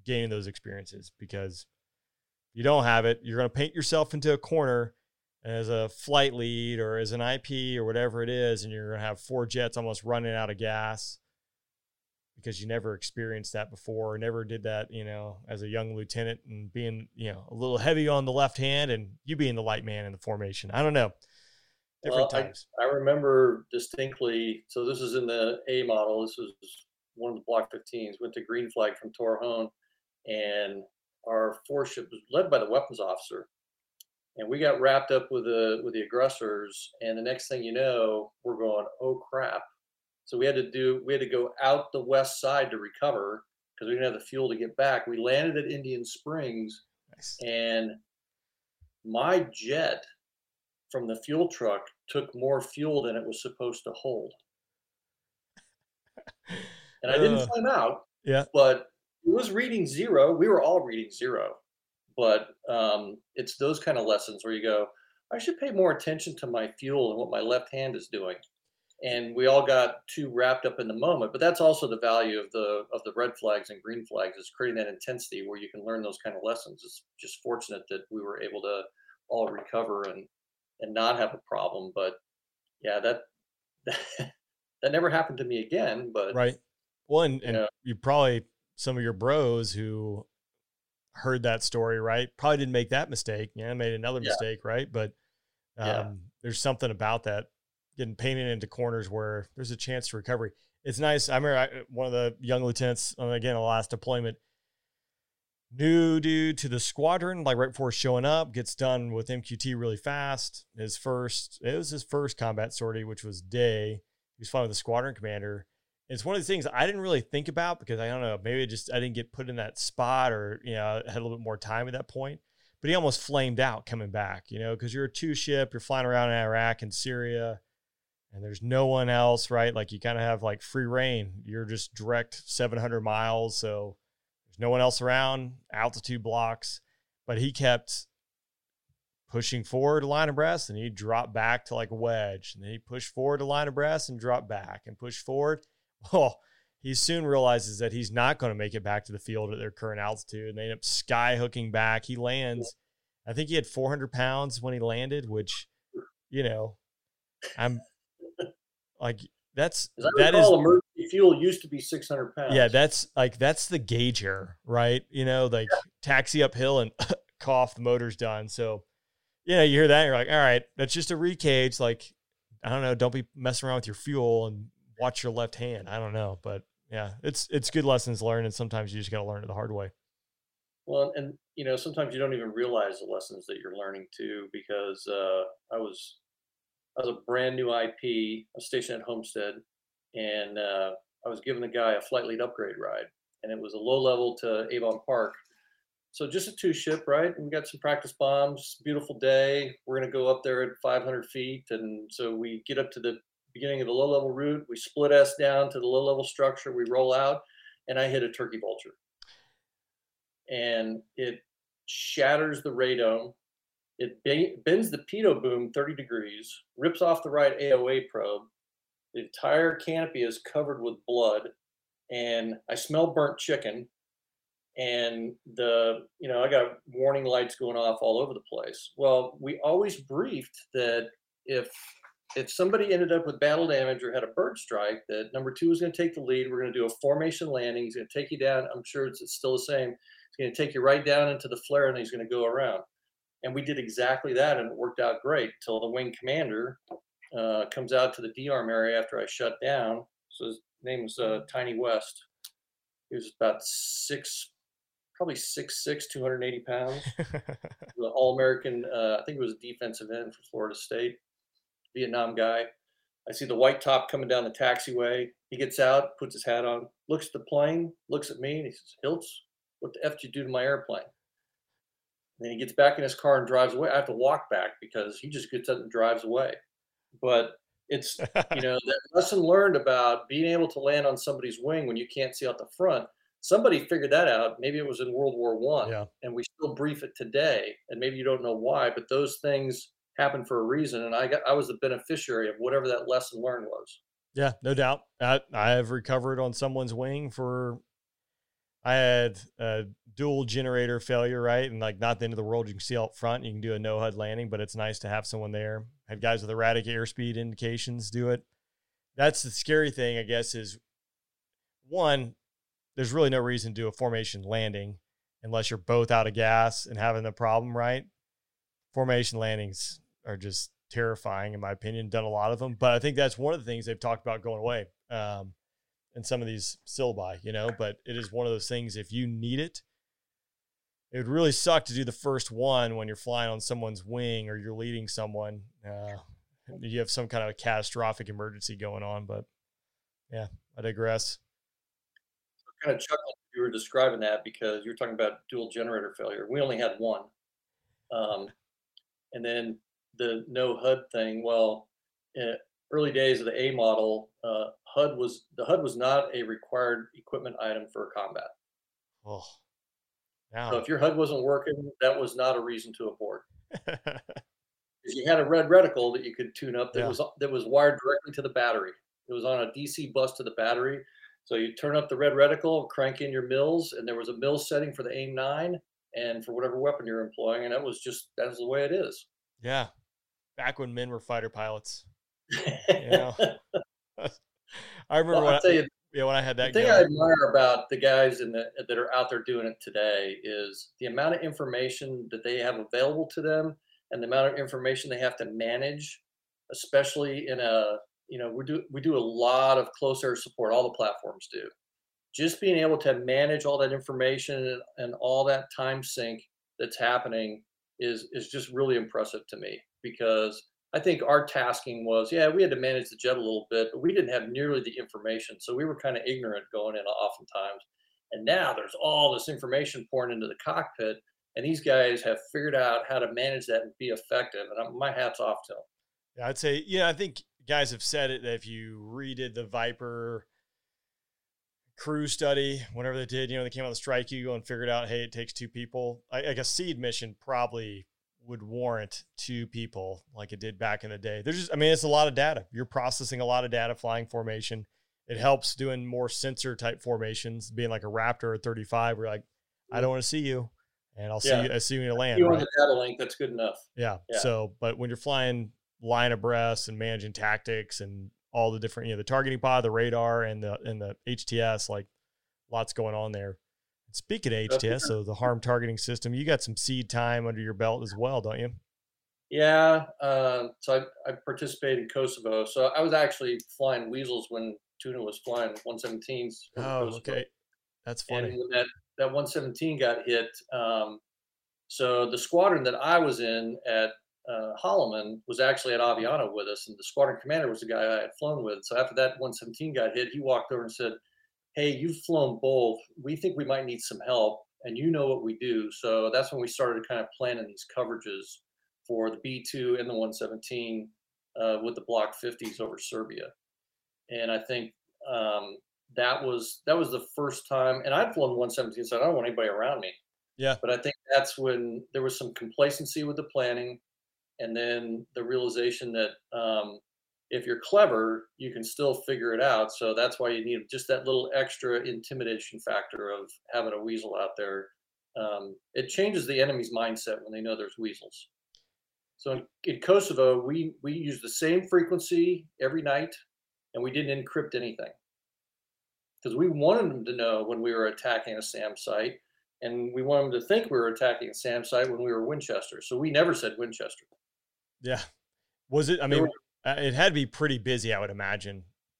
gaining those experiences, because if you don't have it, you're going to paint yourself into a corner as a flight lead or as an I P or whatever it is, and you're going to have four jets almost running out of gas because you never experienced that before, or never did that, you know, as a young lieutenant, and being, you know, a little heavy on the left hand and you being the light man in the formation. I don't know. Different well, times. I, I remember distinctly, so this is in the A model. This was one of the Block fifteens, went to green flag from Torrejon, and our four ship was led by the weapons officer. And we got wrapped up with the with the aggressors, and the next thing you know, we're going, oh crap. So we had to do we had to go out the west side to recover because we didn't have the fuel to get back. We landed at Indian Springs, nice. And my jet from the fuel truck took more fuel than it was supposed to hold. And I didn't uh, flame out. Yeah. But it was reading zero. We were all reading zero. But um, it's those kind of lessons where you go, I should pay more attention to my fuel and what my left hand is doing. And we all got too wrapped up in the moment. But that's also the value of the of the red flags and green flags, is creating that intensity where you can learn those kind of lessons. It's just fortunate that we were able to all recover and and not have a problem. But yeah, that that, that never happened to me again. But right. Well, and, and you know, you probably, some of your bros who heard that story, right, probably didn't make that mistake. Yeah, made another yeah. mistake, right? But um, yeah. there's something about that, getting painted into corners where there's a chance to recovery. It's nice. I remember I, one of the young lieutenants, again, the last deployment, new dude to the squadron, like right before showing up, gets done with M Q T really fast. His first, it was his first combat sortie, which was day. He was flying with the squadron commander. It's one of the things I didn't really think about because I don't know, maybe it just, I didn't get put in that spot, or, you know, I had a little bit more time at that point, but he almost flamed out coming back, you know, because you're a two ship, you're flying around in Iraq and Syria, and there's no one else, right? Like you kind of have like free reign. You're just direct seven hundred miles. So there's no one else around, altitude blocks, but he kept pushing forward to line abreast, and he dropped back to like a wedge, and then he pushed forward to line abreast and dropped back and pushed forward. Well, he soon realizes that he's not going to make it back to the field at their current altitude, and they end up sky hooking back. He lands, I think he had four hundred pounds when he landed, which, you know, I'm like, that's, As I that recall, is emergency fuel used to be six hundred pounds. Yeah. That's like, that's the gauge error, right? You know, like taxi uphill and cough, the motor's done. So, you know, you hear that and you're like, all right, that's just a recage. Like, I don't know, don't be messing around with your fuel and watch your left hand. I don't know, but yeah, it's, it's good lessons learned. And sometimes you just got to learn it the hard way. Well, and you know, sometimes you don't even realize the lessons that you're learning too, because uh, I was, I was a brand new I P, I was stationed at Homestead, and uh, I was giving the guy a flight lead upgrade ride, and it was a low level to Avon Park. So just a two ship, right? And we got some practice bombs, beautiful day. We're going to go up there at five hundred feet. And so we get up to the beginning of the low level route. We split S down to the low level structure. We roll out, and I hit a turkey vulture. And it shatters the radome. It bends the pitot boom thirty degrees, rips off the right A O A probe. The entire canopy is covered with blood, and I smell burnt chicken. And the, you know, I got warning lights going off all over the place. Well, we always briefed that if if somebody ended up with battle damage or had a bird strike, that number two is going to take the lead. We're going to do a formation landing. He's going to take you down. I'm sure it's, it's still the same. He's going to take you right down into the flare, and he's going to go around. And we did exactly that, and it worked out great until the wing commander uh, comes out to the D-arm area after I shut down. So his name was uh, Tiny West. He was about six, probably six six, two hundred eighty pounds. The All-American, uh, I think it was a defensive end for Florida State, Vietnam guy. I see the white top coming down the taxiway. He gets out, puts his hat on, looks at the plane, looks at me, and he says, "Hiltz, what the F did you do to my airplane?" And then he gets back in his car and drives away. I have to walk back because he just gets up and drives away. But it's, you know, that lesson learned about being able to land on somebody's wing when you can't see out the front. Somebody figured that out. Maybe it was in World War One, yeah. And we still brief it today. And maybe you don't know why, but those things happen for a reason. And I got, I was the beneficiary of whatever that lesson learned was. Yeah, no doubt. I, I have recovered on someone's wing for, I had a dual generator failure, right? And like not the end of the world. You can see out front, you can do a no H U D landing, but it's nice to have someone there. Had guys with erratic airspeed indications do it. That's the scary thing, I guess, is one, there's really no reason to do a formation landing unless you're both out of gas and having the problem, right? Formation landings are just terrifying, in my opinion. Done a lot of them, but I think that's one of the things they've talked about going away um, in some of these syllabi, you know, but it is one of those things, if you need it, it would really suck to do the first one when you're flying on someone's wing or you're leading someone. Uh, you have some kind of a catastrophic emergency going on, but yeah, I digress. I kind of chuckled you were describing that because you were talking about dual generator failure. We only had one. Um, and then the no H U D thing, well, in early days of the A model, uh, H U D was, the H U D was not a required equipment item for combat. Oh, now. So if your H U D wasn't working, that was not a reason to abort. Because you had a red reticle that you could tune up that Yeah. was that was wired directly to the battery. It was on a D C bus to the battery. So you turn up the red reticle, crank in your mills, and there was a mill setting for the AIM nine and for whatever weapon you're employing, and that was just that's the way it is. Yeah, back when men were fighter pilots. You know, I remember Well, when I'll tell I, you, yeah, when I had that the thing gun. I admire about the guys in the, that are out there doing it today is the amount of information that they have available to them and the amount of information they have to manage, especially in a, you know, we do, we do a lot of close air support, all the platforms do. Just being able to manage all that information and, and all that time sync that's happening is, is just really impressive to me, because I think our tasking was, yeah, we had to manage the jet a little bit, but we didn't have nearly the information. So we were kind of ignorant going in oftentimes. And now there's all this information pouring into the cockpit, and these guys have figured out how to manage that and be effective. And I'm, my hat's off to them. Yeah, I'd say, yeah, I think guys have said it that if you redid the Viper crew study, whenever they did, you know, they came out of the strike eagle and figured out, hey, it takes two people. I, like a seed mission probably would warrant two people like it did back in the day. There's just, I mean, it's a lot of data. You're processing a lot of data flying formation. It helps doing more sensor type formations, being like a Raptor or thirty-five. We're like, I don't want to see you, and I'll see Yeah. you. I see you in a land. You Right? on the data link, that's good enough. Yeah. Yeah. So, but when you're flying line abreast and managing tactics and all the different, you know, the targeting pod, the radar, and the and the H T S, like lots going on there. Speaking of H T S, so the harm targeting system, you got some seed time under your belt as well, don't you? Yeah. Uh, so I, I participated in Kosovo. So I was actually flying Weasels when Tuna was flying one seventeens. over Oh, Kosovo. okay. That's And funny. when that, that one seventeen got hit, um, so the squadron that I was in at uh, Holloman was actually at Aviano with us, and the squadron commander was the guy I had flown with. So after that one seventeen got hit, he walked over and said, hey, you've flown both. We think we might need some help, and you know what we do. So that's when we started kind of planning these coverages for the B two and the one seventeen uh, with the Block fifties over Serbia. And I think um, that was that was the first time, and I'd flown one seventeen, so I don't want anybody around me. Yeah. But I think that's when there was some complacency with the planning, and then the realization that um, if you're clever, you can still figure it out. So that's why you need just that little extra intimidation factor of having a weasel out there. Um, it changes the enemy's mindset when they know there's weasels. So in, in Kosovo, we, we used the same frequency every night, and we didn't encrypt anything. Because we wanted them to know when we were attacking a SAM site, and we wanted them to think we were attacking a SAM site when we were Winchester. So we never said Winchester. Yeah. Was it, I There mean, were- uh, it had to be pretty busy, I would imagine,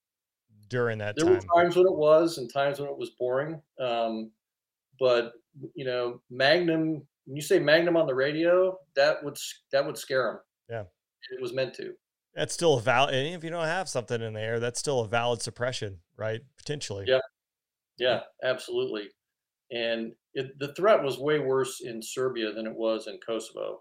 during that There time. were times when it was and times when it was boring. Um, but you know, Magnum, when you say Magnum on the radio, that would that would scare them. Yeah. It was meant to. That's still a valid, and if you don't have something in the air, that's still a valid suppression, right? Potentially. Yeah. Yeah, absolutely. And it, the threat was way worse in Serbia than it was in Kosovo.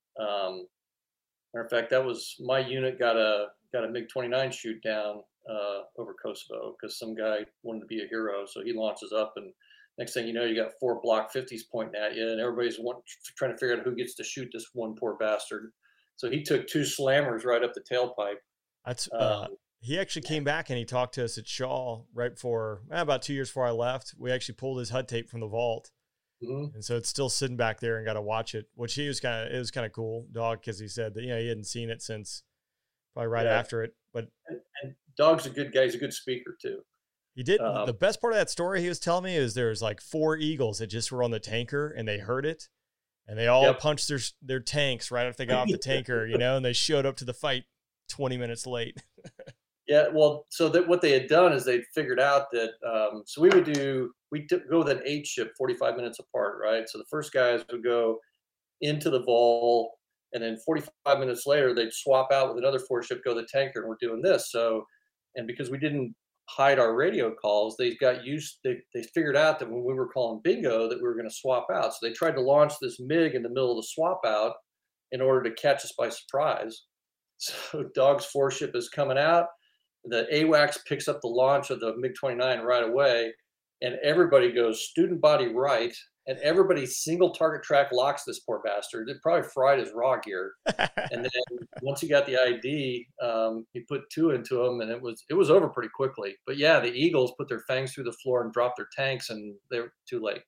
Um, matter of fact, that was my unit got a got a MiG twenty-nine shoot down uh, over Kosovo because some guy wanted to be a hero. So he launches up, and next thing you know, you got four Block fifties pointing at you, and everybody's one, trying to figure out who gets to shoot this one poor bastard. So he took two slammers right up the tailpipe. That's uh, Um, he actually came back and he talked to us at Shaw right before, eh, about two years before I left. We actually pulled his H U D tape from the vault. Mm-hmm. And so it's still sitting back there and got to watch it, which he was kind of, it was kind of cool, dog. Cause he said that, you know, he hadn't seen it since probably right yeah. after it, but and, and Dog's a good guy. He's a good speaker too. He did. Um, the best part of that story he was telling me is there's like four eagles that just were on the tanker and they heard it and they all yep. punched their, their tanks right after they got off the tanker, you know, and they showed up to the fight twenty minutes late. Yeah. Well, so that what they had done is they'd figured out that, um, so we would do, we go with an eight ship forty-five minutes apart. Right. So the first guys would go into the vault and then forty-five minutes later, they'd swap out with another four ship, go to the tanker, and we're doing this. So, and because we didn't hide our radio calls, they got used, they, they figured out that when we were calling bingo that we were going to swap out. So they tried to launch this MiG in the middle of the swap out in order to catch us by surprise. So Dog's four ship is coming out. The AWACS picks up the launch of the MiG twenty-nine right away, and everybody goes student body right, and everybody single target track locks this poor bastard. It probably fried his raw gear. And then once he got the I D, um, he put two into him, and it was it was over pretty quickly. But yeah, the Eagles put their fangs through the floor and dropped their tanks, and they're too late.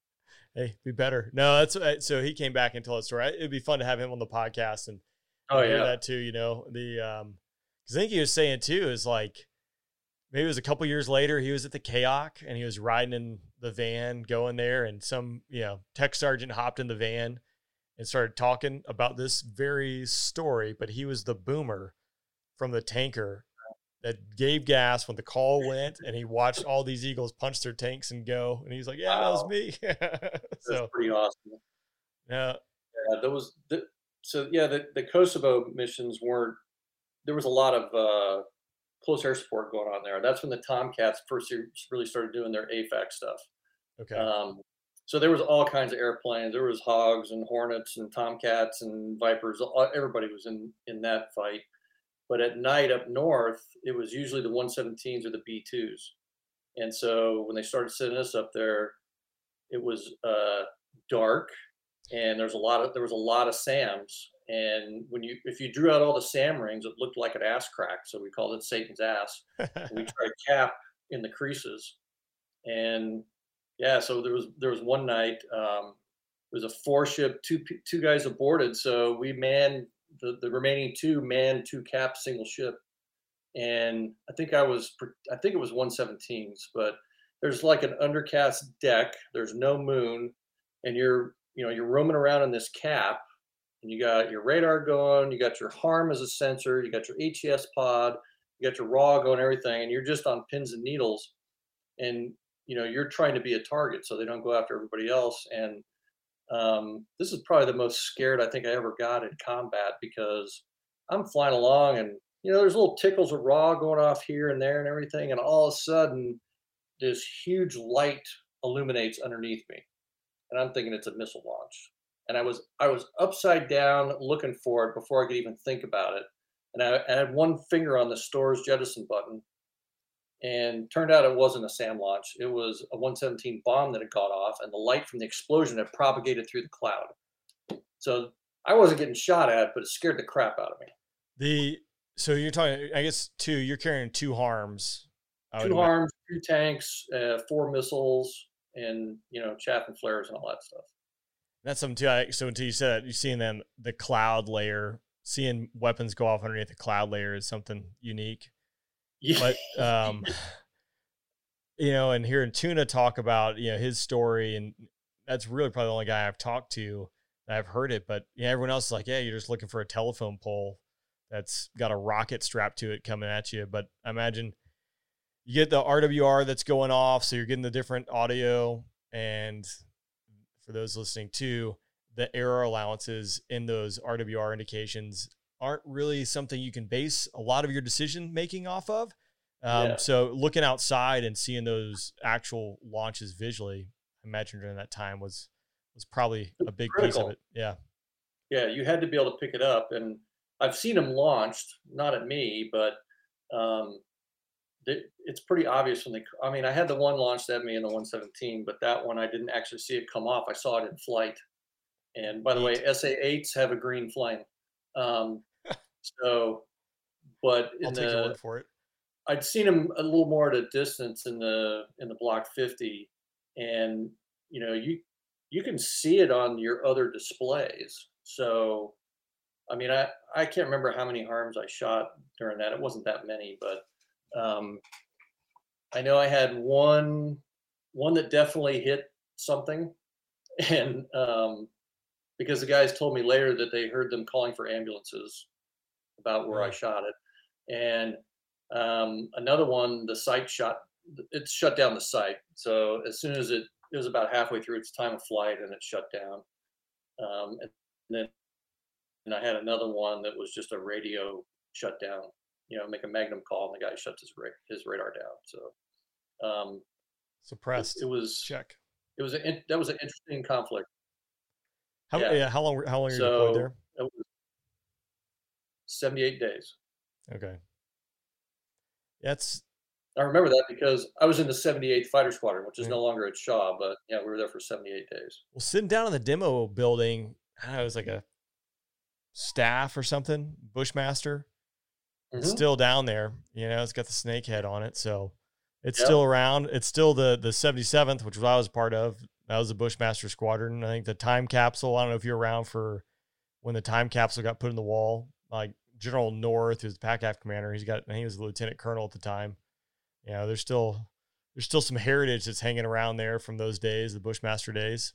Hey, be better. No, that's so he came back and told a story. It'd be fun to have him on the podcast and oh yeah, hear that too. You know the um, because I think he was saying too is like. Maybe it was a couple years later, he was at the K O C and he was riding in the van going there, and some, you know, tech sergeant hopped in the van and started talking about this very story, but he was the boomer from the tanker that gave gas when the call went, and he watched all these Eagles punch their tanks and go, and he's like, yeah, wow. That was me. So that's pretty awesome. Yeah. Yeah, there was, the, so yeah, the, the Kosovo missions weren't, there was a lot of, uh, close air support going on there. That's when the Tomcats first really started doing their A FAC stuff. Okay. Um, so there was all kinds of airplanes. There was Hogs and Hornets and Tomcats and Vipers. Everybody was in, in that fight. But at night up north, it was usually the one seventeens or the B twos. And so when they started sending us up there, it was uh, dark, and there's a lot of there was a lot of SAMs. And when you, if you drew out all the SAM rings, it looked like an ass crack. So we called it Satan's ass. And we tried cap in the creases. And yeah, so there was, there was one night, um, it was a four ship, two, two guys aborted. So we manned the, the remaining two manned two cap single ship. And I think I was, I think it was one seventeens, but there's like an undercast deck. There's no moon, and you're, you know, you're roaming around in this cap. And you got your radar going, you got your harm as a sensor, you got your H E S pod, you got your raw going, everything, and you're just on pins and needles. And, you know, you're trying to be a target so they don't go after everybody else. And um, this is probably the most scared I think I ever got in combat, because I'm flying along and, you know, there's little tickles of raw going off here and there and everything. And all of a sudden, this huge light illuminates underneath me. And I'm thinking it's a missile launch. And I was I was upside down looking for it before I could even think about it. And I, I had one finger on the stores jettison button. And turned out it wasn't a SAM launch. It was a one seventeen bomb that had got off, and the light from the explosion had propagated through the cloud. So I wasn't getting shot at, but it scared the crap out of me. The So you're talking, I guess, two, you're carrying two harms. Two harms, two tanks, uh, four missiles, and, you know, chaff and flares and all that stuff. That's something too. I, so until you said that, you're seeing then the cloud layer, seeing weapons go off underneath the cloud layer is something unique. Yeah. But, um, you know, and hearing Tuna talk about, you know, his story, and that's really probably the only guy I've talked to that I've heard it. But yeah, everyone else is like, yeah, you're just looking for a telephone pole that's got a rocket strapped to it coming at you. But I imagine you get the R W R that's going off, so you're getting the different audio, and for those listening too, the error allowances in those R W R indications aren't really something you can base a lot of your decision making off of. Um, yeah. So looking outside and seeing those actual launches visually, I imagine during that time was, was probably a big Critical. piece of it. Yeah. Yeah. You had to be able to pick it up, and I've seen them launched, not at me, but um, it's pretty obvious when they, I mean, I had the one launched at me in the one seventeen, but that one I didn't actually see it come off. I saw it in flight. And by the way, S A eights have a green flame. Um, so, but in I'll take the, your word for it. I'd seen him a little more at a distance in the in the Block fifty, and you know you you can see it on your other displays. So I mean, I I can't remember how many harms I shot during that. It wasn't that many, but um, I know I had one one that definitely hit something, and um, because the guys told me later that they heard them calling for ambulances about where I Oh, shot it, and um, another one, the site shot, it shut down the site. So as soon as it it was about halfway through its time of flight, and it shut down. Um, and then and I had another one that was just a radio shutdown. You know, make a Magnum call, and the guy shuts his ra- his radar down. So um, it, suppressed. it was Check. it was a, that was an interesting conflict. How Yeah. yeah, how long how long are you deployed So there? it was seventy-eight days. Okay. That's I remember that because I was in the seventy-eighth Fighter Squadron, which is yeah. no longer at Shaw, but yeah, we were there for seventy-eight days. Well, sitting down in the demo building, I don't know, it was like a staff or something, Bushmaster. It's Mhm. still down there. You know, it's got the snake head on it. So it's Yep. still around. It's still the the seventy-seventh, which I was a part of. That was the Bushmaster Squadron. I think the time capsule, I don't know if you're around for when the time capsule got put in the wall. Like General North, who's the PACAF commander, he's got, he was a lieutenant colonel at the time. You know, there's still there's still some heritage that's hanging around there from those days, the Bushmaster days.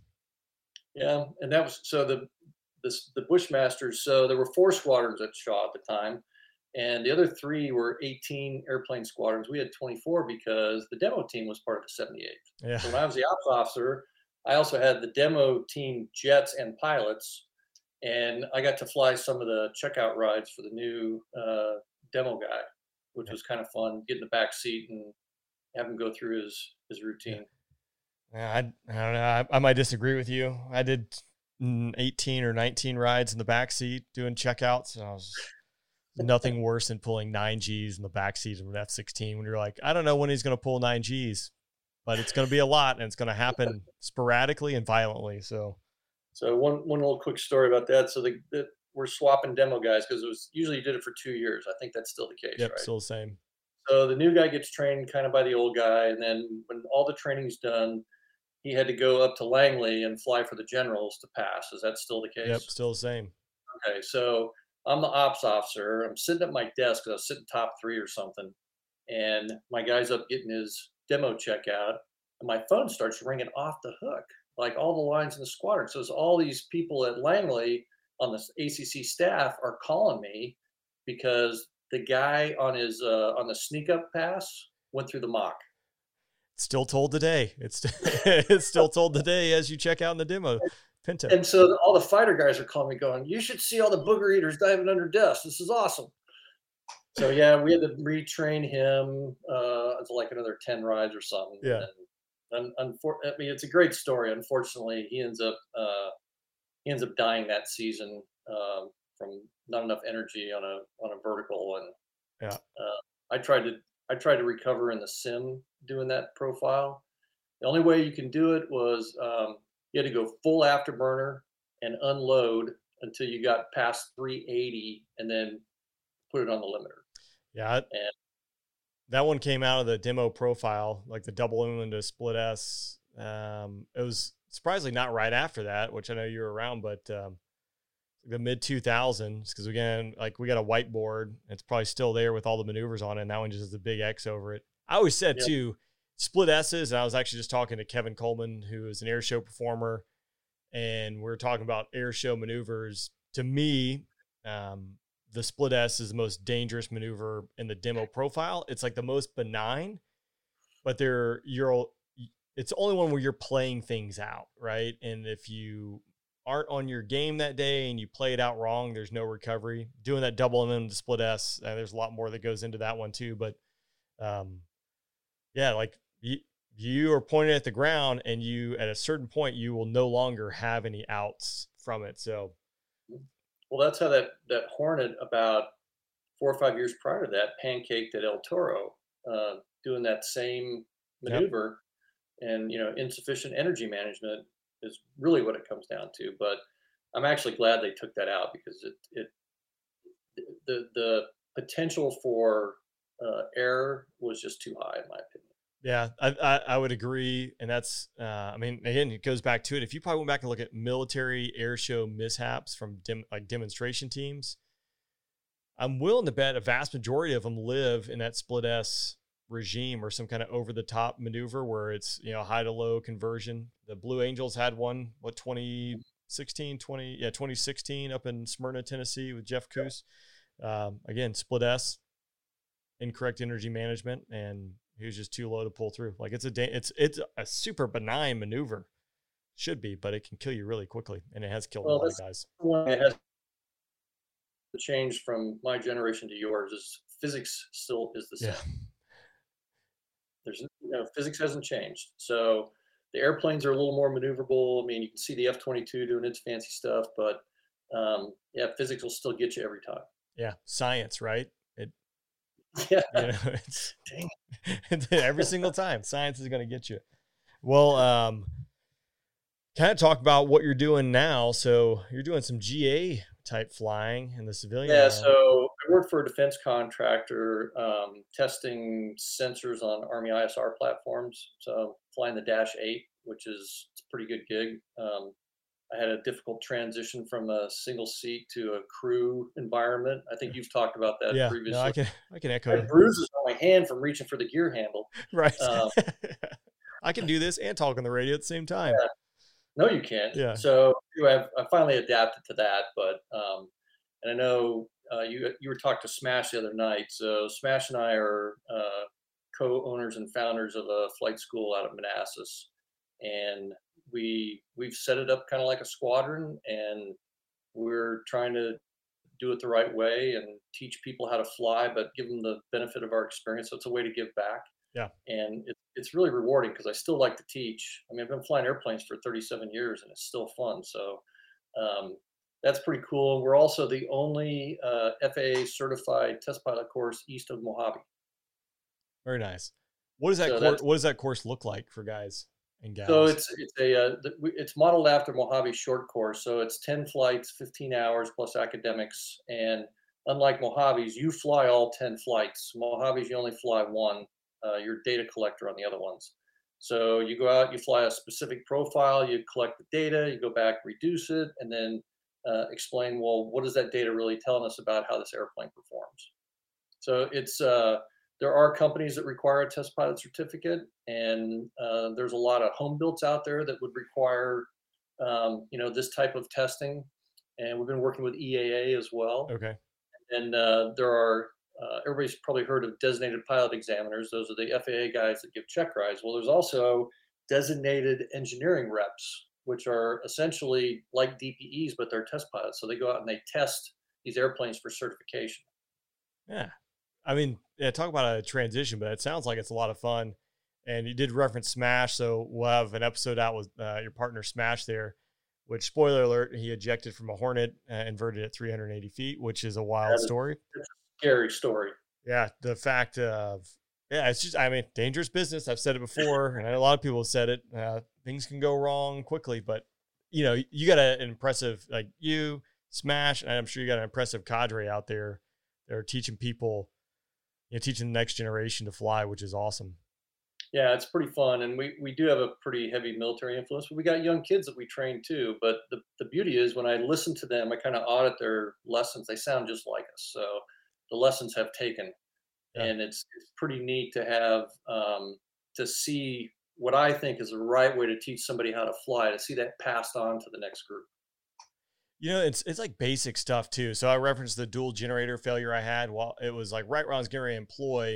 Yeah, and that was so the this the Bushmasters. So there were four squadrons at Shaw at the time, and the other three were eighteen airplane squadrons. We had twenty-four because the demo team was part of the seventy-eighth. Yeah. So when I was the ops officer, I also had the demo team jets and pilots, and I got to fly some of the checkout rides for the new uh, demo guy, which was kind of fun. Get in the back seat and have him go through his his routine. Yeah, I, I don't know. I, I might disagree with you. I did mm, eighteen or nineteen rides in the back seat doing checkouts. And I was nothing worse than pulling nine Gs in the back seat of an F sixteen when you're like, I don't know when he's going to pull nine Gs, but it's going to be a lot and it's going to happen sporadically and violently. So, So one one little quick story about that. So the, the we're swapping demo guys because it was usually you did it for two years. I think that's still the case, yep, right? still the same. So the new guy gets trained kind of by the old guy, and then when all the training's done, he had to go up to Langley and fly for the generals to pass. Is that still the case? Yep, still the same. Okay, so I'm the ops officer. I'm sitting at my desk because I was sitting top three or something, and my guy's up getting his demo checkout, and my phone starts ringing off the hook, like all the lines in the squadron. So it's all these people at Langley on the A C C staff are calling me because the guy on his uh, on the sneak up pass went through the mock. It's still told today. It's it's still told today as you check out in the demo. Pinto. And so all the fighter guys are calling me going, you should see all the booger eaters diving under desks. This is awesome. So yeah, we had to retrain him. Uh, it's like another ten rides or something. Yeah. And un- unfor- I mean, it's a great story. Unfortunately, he ends up uh, he ends up dying that season um, from not enough energy on a on a vertical. And Yeah. uh, I tried to I tried to recover in the sim doing that profile. The only way you can do it was um, you had to go full afterburner and unload until you got past three eighty, and then put it on the limiter. Yeah. And that one came out of the demo profile, like the double M into split S. Um, it was surprisingly not right after that, which I know you were around, but um, the mid two thousands, because again, like we got a whiteboard. It's probably still there with all the maneuvers on it. And that one just has a big X over it. I always said Yep. too, split S's. And I was actually just talking to Kevin Coleman, who is an air show performer. And we we're talking about air show maneuvers. To me, um, the split S is the most dangerous maneuver in the demo profile. It's like the most benign, but they're, you're, it's the only one where you're playing things out, right? And if you aren't on your game that day and you play it out wrong, there's no recovery. Doing that double M M to split S, uh, there's a lot more that goes into that one too. But um, yeah, like you, you are pointed at the ground, and you, at a certain point, you will no longer have any outs from it. So, well, that's how that that Hornet about four or five years prior to that pancaked at El Toro, uh, doing that same maneuver. Yep. And you know, insufficient energy management is really what it comes down to. But I'm actually glad they took that out, because it it the the potential for uh, error was just too high, in my opinion. Yeah, I, I, I would agree. And that's, uh, I mean, again, it goes back to it. If you probably went back and look at military air show mishaps from dem, like demonstration teams, I'm willing to bet a vast majority of them live in that split S regime or some kind of over the top maneuver where it's, you know, high to low conversion. The Blue Angels had one, what, twenty sixteen, twenty, yeah, twenty sixteen up in Smyrna, Tennessee with Jeff Koos. Um, again, split S, incorrect energy management, and he was just too low to pull through. Like it's a, da- it's, it's a super benign maneuver, should be, but it can kill you really quickly. And it has killed well, a lot of guys. One that has changed from my generation to yours is physics still is the same. Yeah. There's, you know, physics hasn't changed. So the airplanes are a little more maneuverable. I mean, you can see the F twenty-two doing its fancy stuff, but um, yeah, physics will still get you every time. Yeah. Science, right? It, yeah. You know, it's every single time science is going to get you. Well, um, kind of talk about what you're doing now. So you're doing some G A type flying in the civilian. Yeah. Line. So I work for a defense contractor, um, testing sensors on Army I S R platforms. So flying the Dash eight, which is it's a pretty good gig. Um, I had a difficult transition from a single seat to a crew environment. I think you've talked about that yeah, previously. No, I can, I can echo. I had bruises on my hand from reaching for the gear handle. Right. Um, I can do this and talk on the radio at the same time. Yeah. No, you can't. Yeah. So I've, I finally adapted to that, but um, and I know uh, you you were talking to Smash the other night. So Smash and I are uh, co-owners and founders of a flight school out of Manassas, and we we've set it up kind of like a squadron, and we're trying to do it the right way and teach people how to fly, but give them the benefit of our experience. So it's a way to give back. Yeah. And it, it's really rewarding because I still like to teach. I mean, I've been flying airplanes for thirty-seven years and it's still fun. So um, that's pretty cool. We're also the only uh, F A A certified test pilot course east of Mojave. Very nice. What does that so course, what does that course look like for guys and gals? So it's it's a uh, it's modeled after Mojave's short course. So it's ten flights, fifteen hours plus academics. And unlike Mojave's, you fly all ten flights. Mojave's, you only fly one. Uh, your data collector on the other ones. So you go out, you fly a specific profile, you collect the data, you go back, reduce it, and then uh, explain, well, what is that data really telling us about how this airplane performs? So it's uh, there are companies that require a test pilot certificate, and uh, there's a lot of home builds out there that would require um, you know, this type of testing. And we've been working with E A A as well. Okay. And uh, there are Uh, everybody's probably heard of designated pilot examiners. Those are the F A A guys that give check rides. Well, there's also designated engineering reps, which are essentially like D P Es, but they're test pilots. So they go out and they test these airplanes for certification. Yeah. I mean, yeah, talk about a transition, but it sounds like it's a lot of fun. And you did reference Smash, so we'll have an episode out with uh, your partner Smash there, which, spoiler alert, he ejected from a Hornet, uh, inverted at three hundred eighty feet, which is a wild is, story. Scary story. Yeah, the fact of yeah, it's just I mean, dangerous business. I've said it before, and a lot of people have said it. Uh, things can go wrong quickly, but you know, you got a, an impressive like you Smash, and I'm sure you got an impressive cadre out there that are teaching people, you know, teaching the next generation to fly, which is awesome. Yeah, it's pretty fun, and we we do have a pretty heavy military influence. But we got young kids that we train too. But the the beauty is when I listen to them, I kind of audit their lessons. They sound just like us, so the lessons have taken, yeah. And it's it's pretty neat to have um, to see what I think is the right way to teach somebody how to fly, to see that passed on to the next group. You know, it's it's like basic stuff too. So I referenced the dual generator failure I had while it was like right when I was getting ready to employ,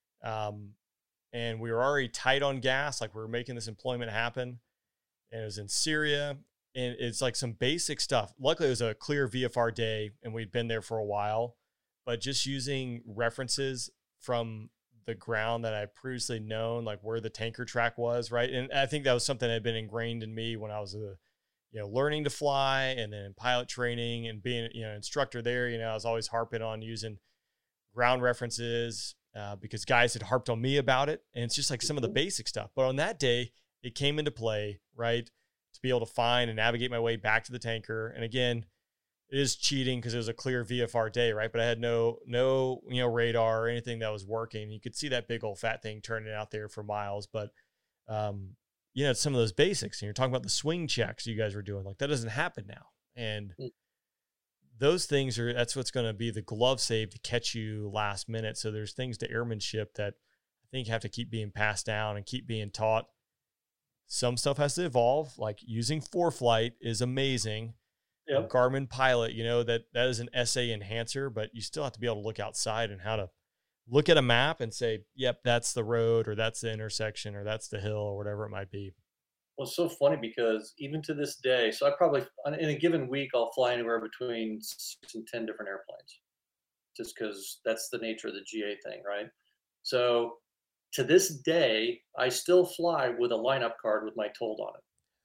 um, and we were already tight on gas, like we were making this employment happen, and it was in Syria, and it's like some basic stuff. Luckily, it was a clear V F R day, and we'd been there for a while. But just using references from the ground that I previously known, like where the tanker track was, right? And I think that was something that had been ingrained in me when I was a, you know, learning to fly, and then in pilot training and being, you know, instructor there. You know, I was always harping on using ground references uh, because guys had harped on me about it, and it's just like some of the basic stuff. But on that day, it came into play, right, to be able to find and navigate my way back to the tanker. And again, it is cheating because it was a clear V F R day, right? But I had no, no, you know, radar or anything that was working. You could see that big old fat thing turning out there for miles. But, um, you know, it's some of those basics. And you're talking about the swing checks you guys were doing. Like, that doesn't happen now. And mm. those things are, that's what's going to be the glove save to catch you last minute. So there's things to airmanship that I think have to keep being passed down and keep being taught. Some stuff has to evolve, like using ForeFlight is amazing. Yep. Garmin Pilot, you know, that that is an S A enhancer, but you still have to be able to look outside and how to look at a map and say, yep, that's the road or that's the intersection or that's the hill or whatever it might be. Well, it's so funny because even to this day, so I probably, in a given week, I'll fly anywhere between six and ten different airplanes just because that's the nature of the G A thing, right? So to this day, I still fly with a lineup card with my told on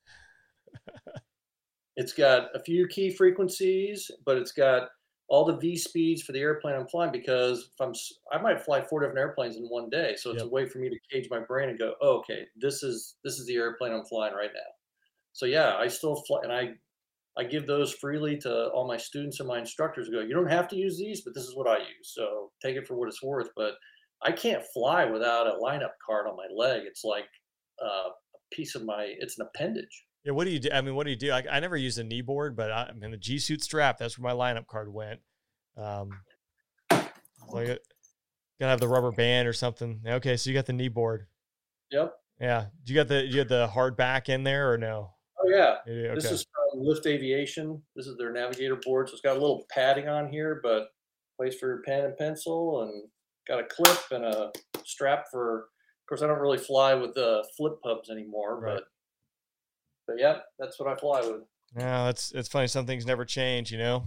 it. It's got a few key frequencies, but it's got all the V speeds for the airplane I'm flying because if I'm, I might fly four different airplanes in one day. So it's yep. a way for me to cage my brain and go, oh, okay, this is, this is the airplane I'm flying right now. So yeah, I still fly and I, I give those freely to all my students and my instructors. Go, you don't have to use these, but this is what I use. So take it for what it's worth. But I can't fly without a lineup card on my leg. It's like uh, a piece of my, it's an appendage. Yeah, what do you do? I mean, what do you do? I, I never used a knee board, but I, I mean, the G Suit strap, that's where my lineup card went. Um, so I got, gotta have the rubber band or something. Okay, so you got the knee board. Yep. Yeah. Do you got the, you got the hard back in there or no? Oh, yeah. Okay. This is from Lift Aviation. This is their navigator board. So it's got a little padding on here, but place for your pen and pencil and got a clip and a strap for, of course, I don't really fly with the flip pubs anymore, right. but But yeah, that's what I fly with. Yeah, it's it's funny. Some things never change, you know.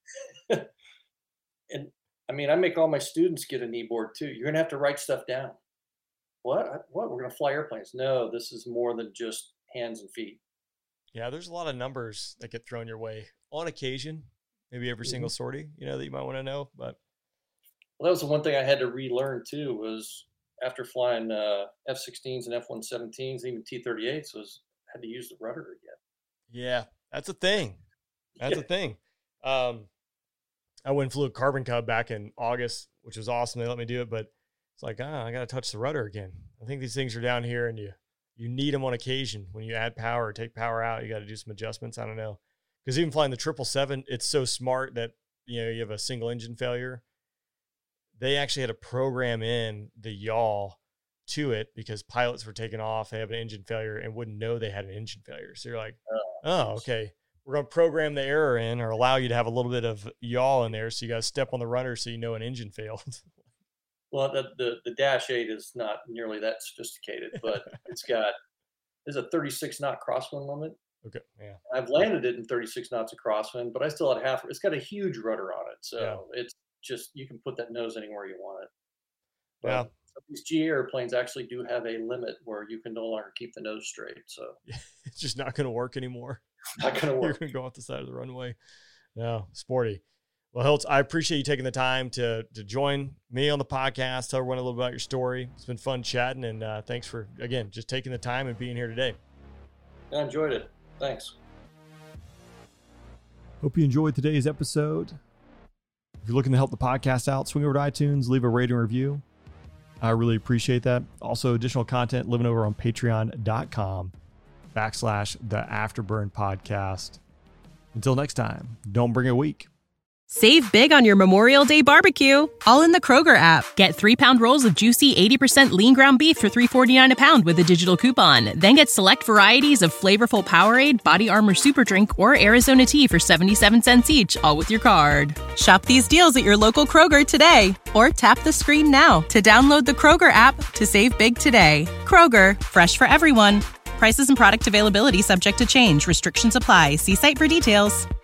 And I mean, I make all my students get a knee board too. You're gonna have to write stuff down. What? What? We're gonna fly airplanes? No, this is more than just hands and feet. Yeah, there's a lot of numbers that get thrown your way on occasion. Maybe every mm-hmm. single sortie, you know, that you might want to know. But well, that was the one thing I had to relearn too. Was after flying uh, F sixteens and F one seventeens, even T thirty-eights, was had to use the rudder again. Yeah, that's a thing. That's yeah. a thing. Um, I went and flew a Carbon Cub back in August, which was awesome. They let me do it, but it's like, ah, I got to touch the rudder again. I think these things are down here and you, you need them on occasion. When you add power or take power out, you got to do some adjustments. I don't know. Because even flying the triple seven, it's so smart that, you know, you have a single engine failure. They actually had to program in the yaw to it because pilots were taking off. They have an engine failure and wouldn't know they had an engine failure. So you're like, oh, okay. We're going to program the error in or allow you to have a little bit of yaw in there. So you got to step on the rudder so you know an engine failed. Well, the, the, the Dash eight is not nearly that sophisticated, but it's got, there's a thirty-six knot crosswind limit. Okay. Yeah. I've landed it in thirty-six knots of crosswind, but I still had half, it's got a huge rudder on it. So yeah. it's just, you can put that nose anywhere you want it. But yeah. these G A airplanes actually do have a limit where you can no longer keep the nose straight. So it's just not going to work anymore. Not going to work. You're going to go off the side of the runway. No, sporty. Well, Hiltz, I appreciate you taking the time to to join me on the podcast, tell everyone a little about your story. It's been fun chatting, and uh, thanks for, again, just taking the time and being here today. I enjoyed it. Thanks. Hope you enjoyed today's episode. If you're looking to help the podcast out, swing over to iTunes, leave a rating review. I really appreciate that. Also, additional content living over on patreon.com backslash the Afterburn podcast. Until next time, don't bring a week. Save big on your Memorial Day barbecue, all in the Kroger app. Get three pound rolls of juicy eighty percent lean ground beef for three forty-nine a pound with a digital coupon. Then get select varieties of flavorful Powerade, Body Armor Super Drink, or Arizona tea for seventy-seven cents each, all with your card. Shop these deals at your local Kroger today, or tap the screen now to download the Kroger app to save big today. Kroger, fresh for everyone. Prices and product availability subject to change. Restrictions apply. See site for details.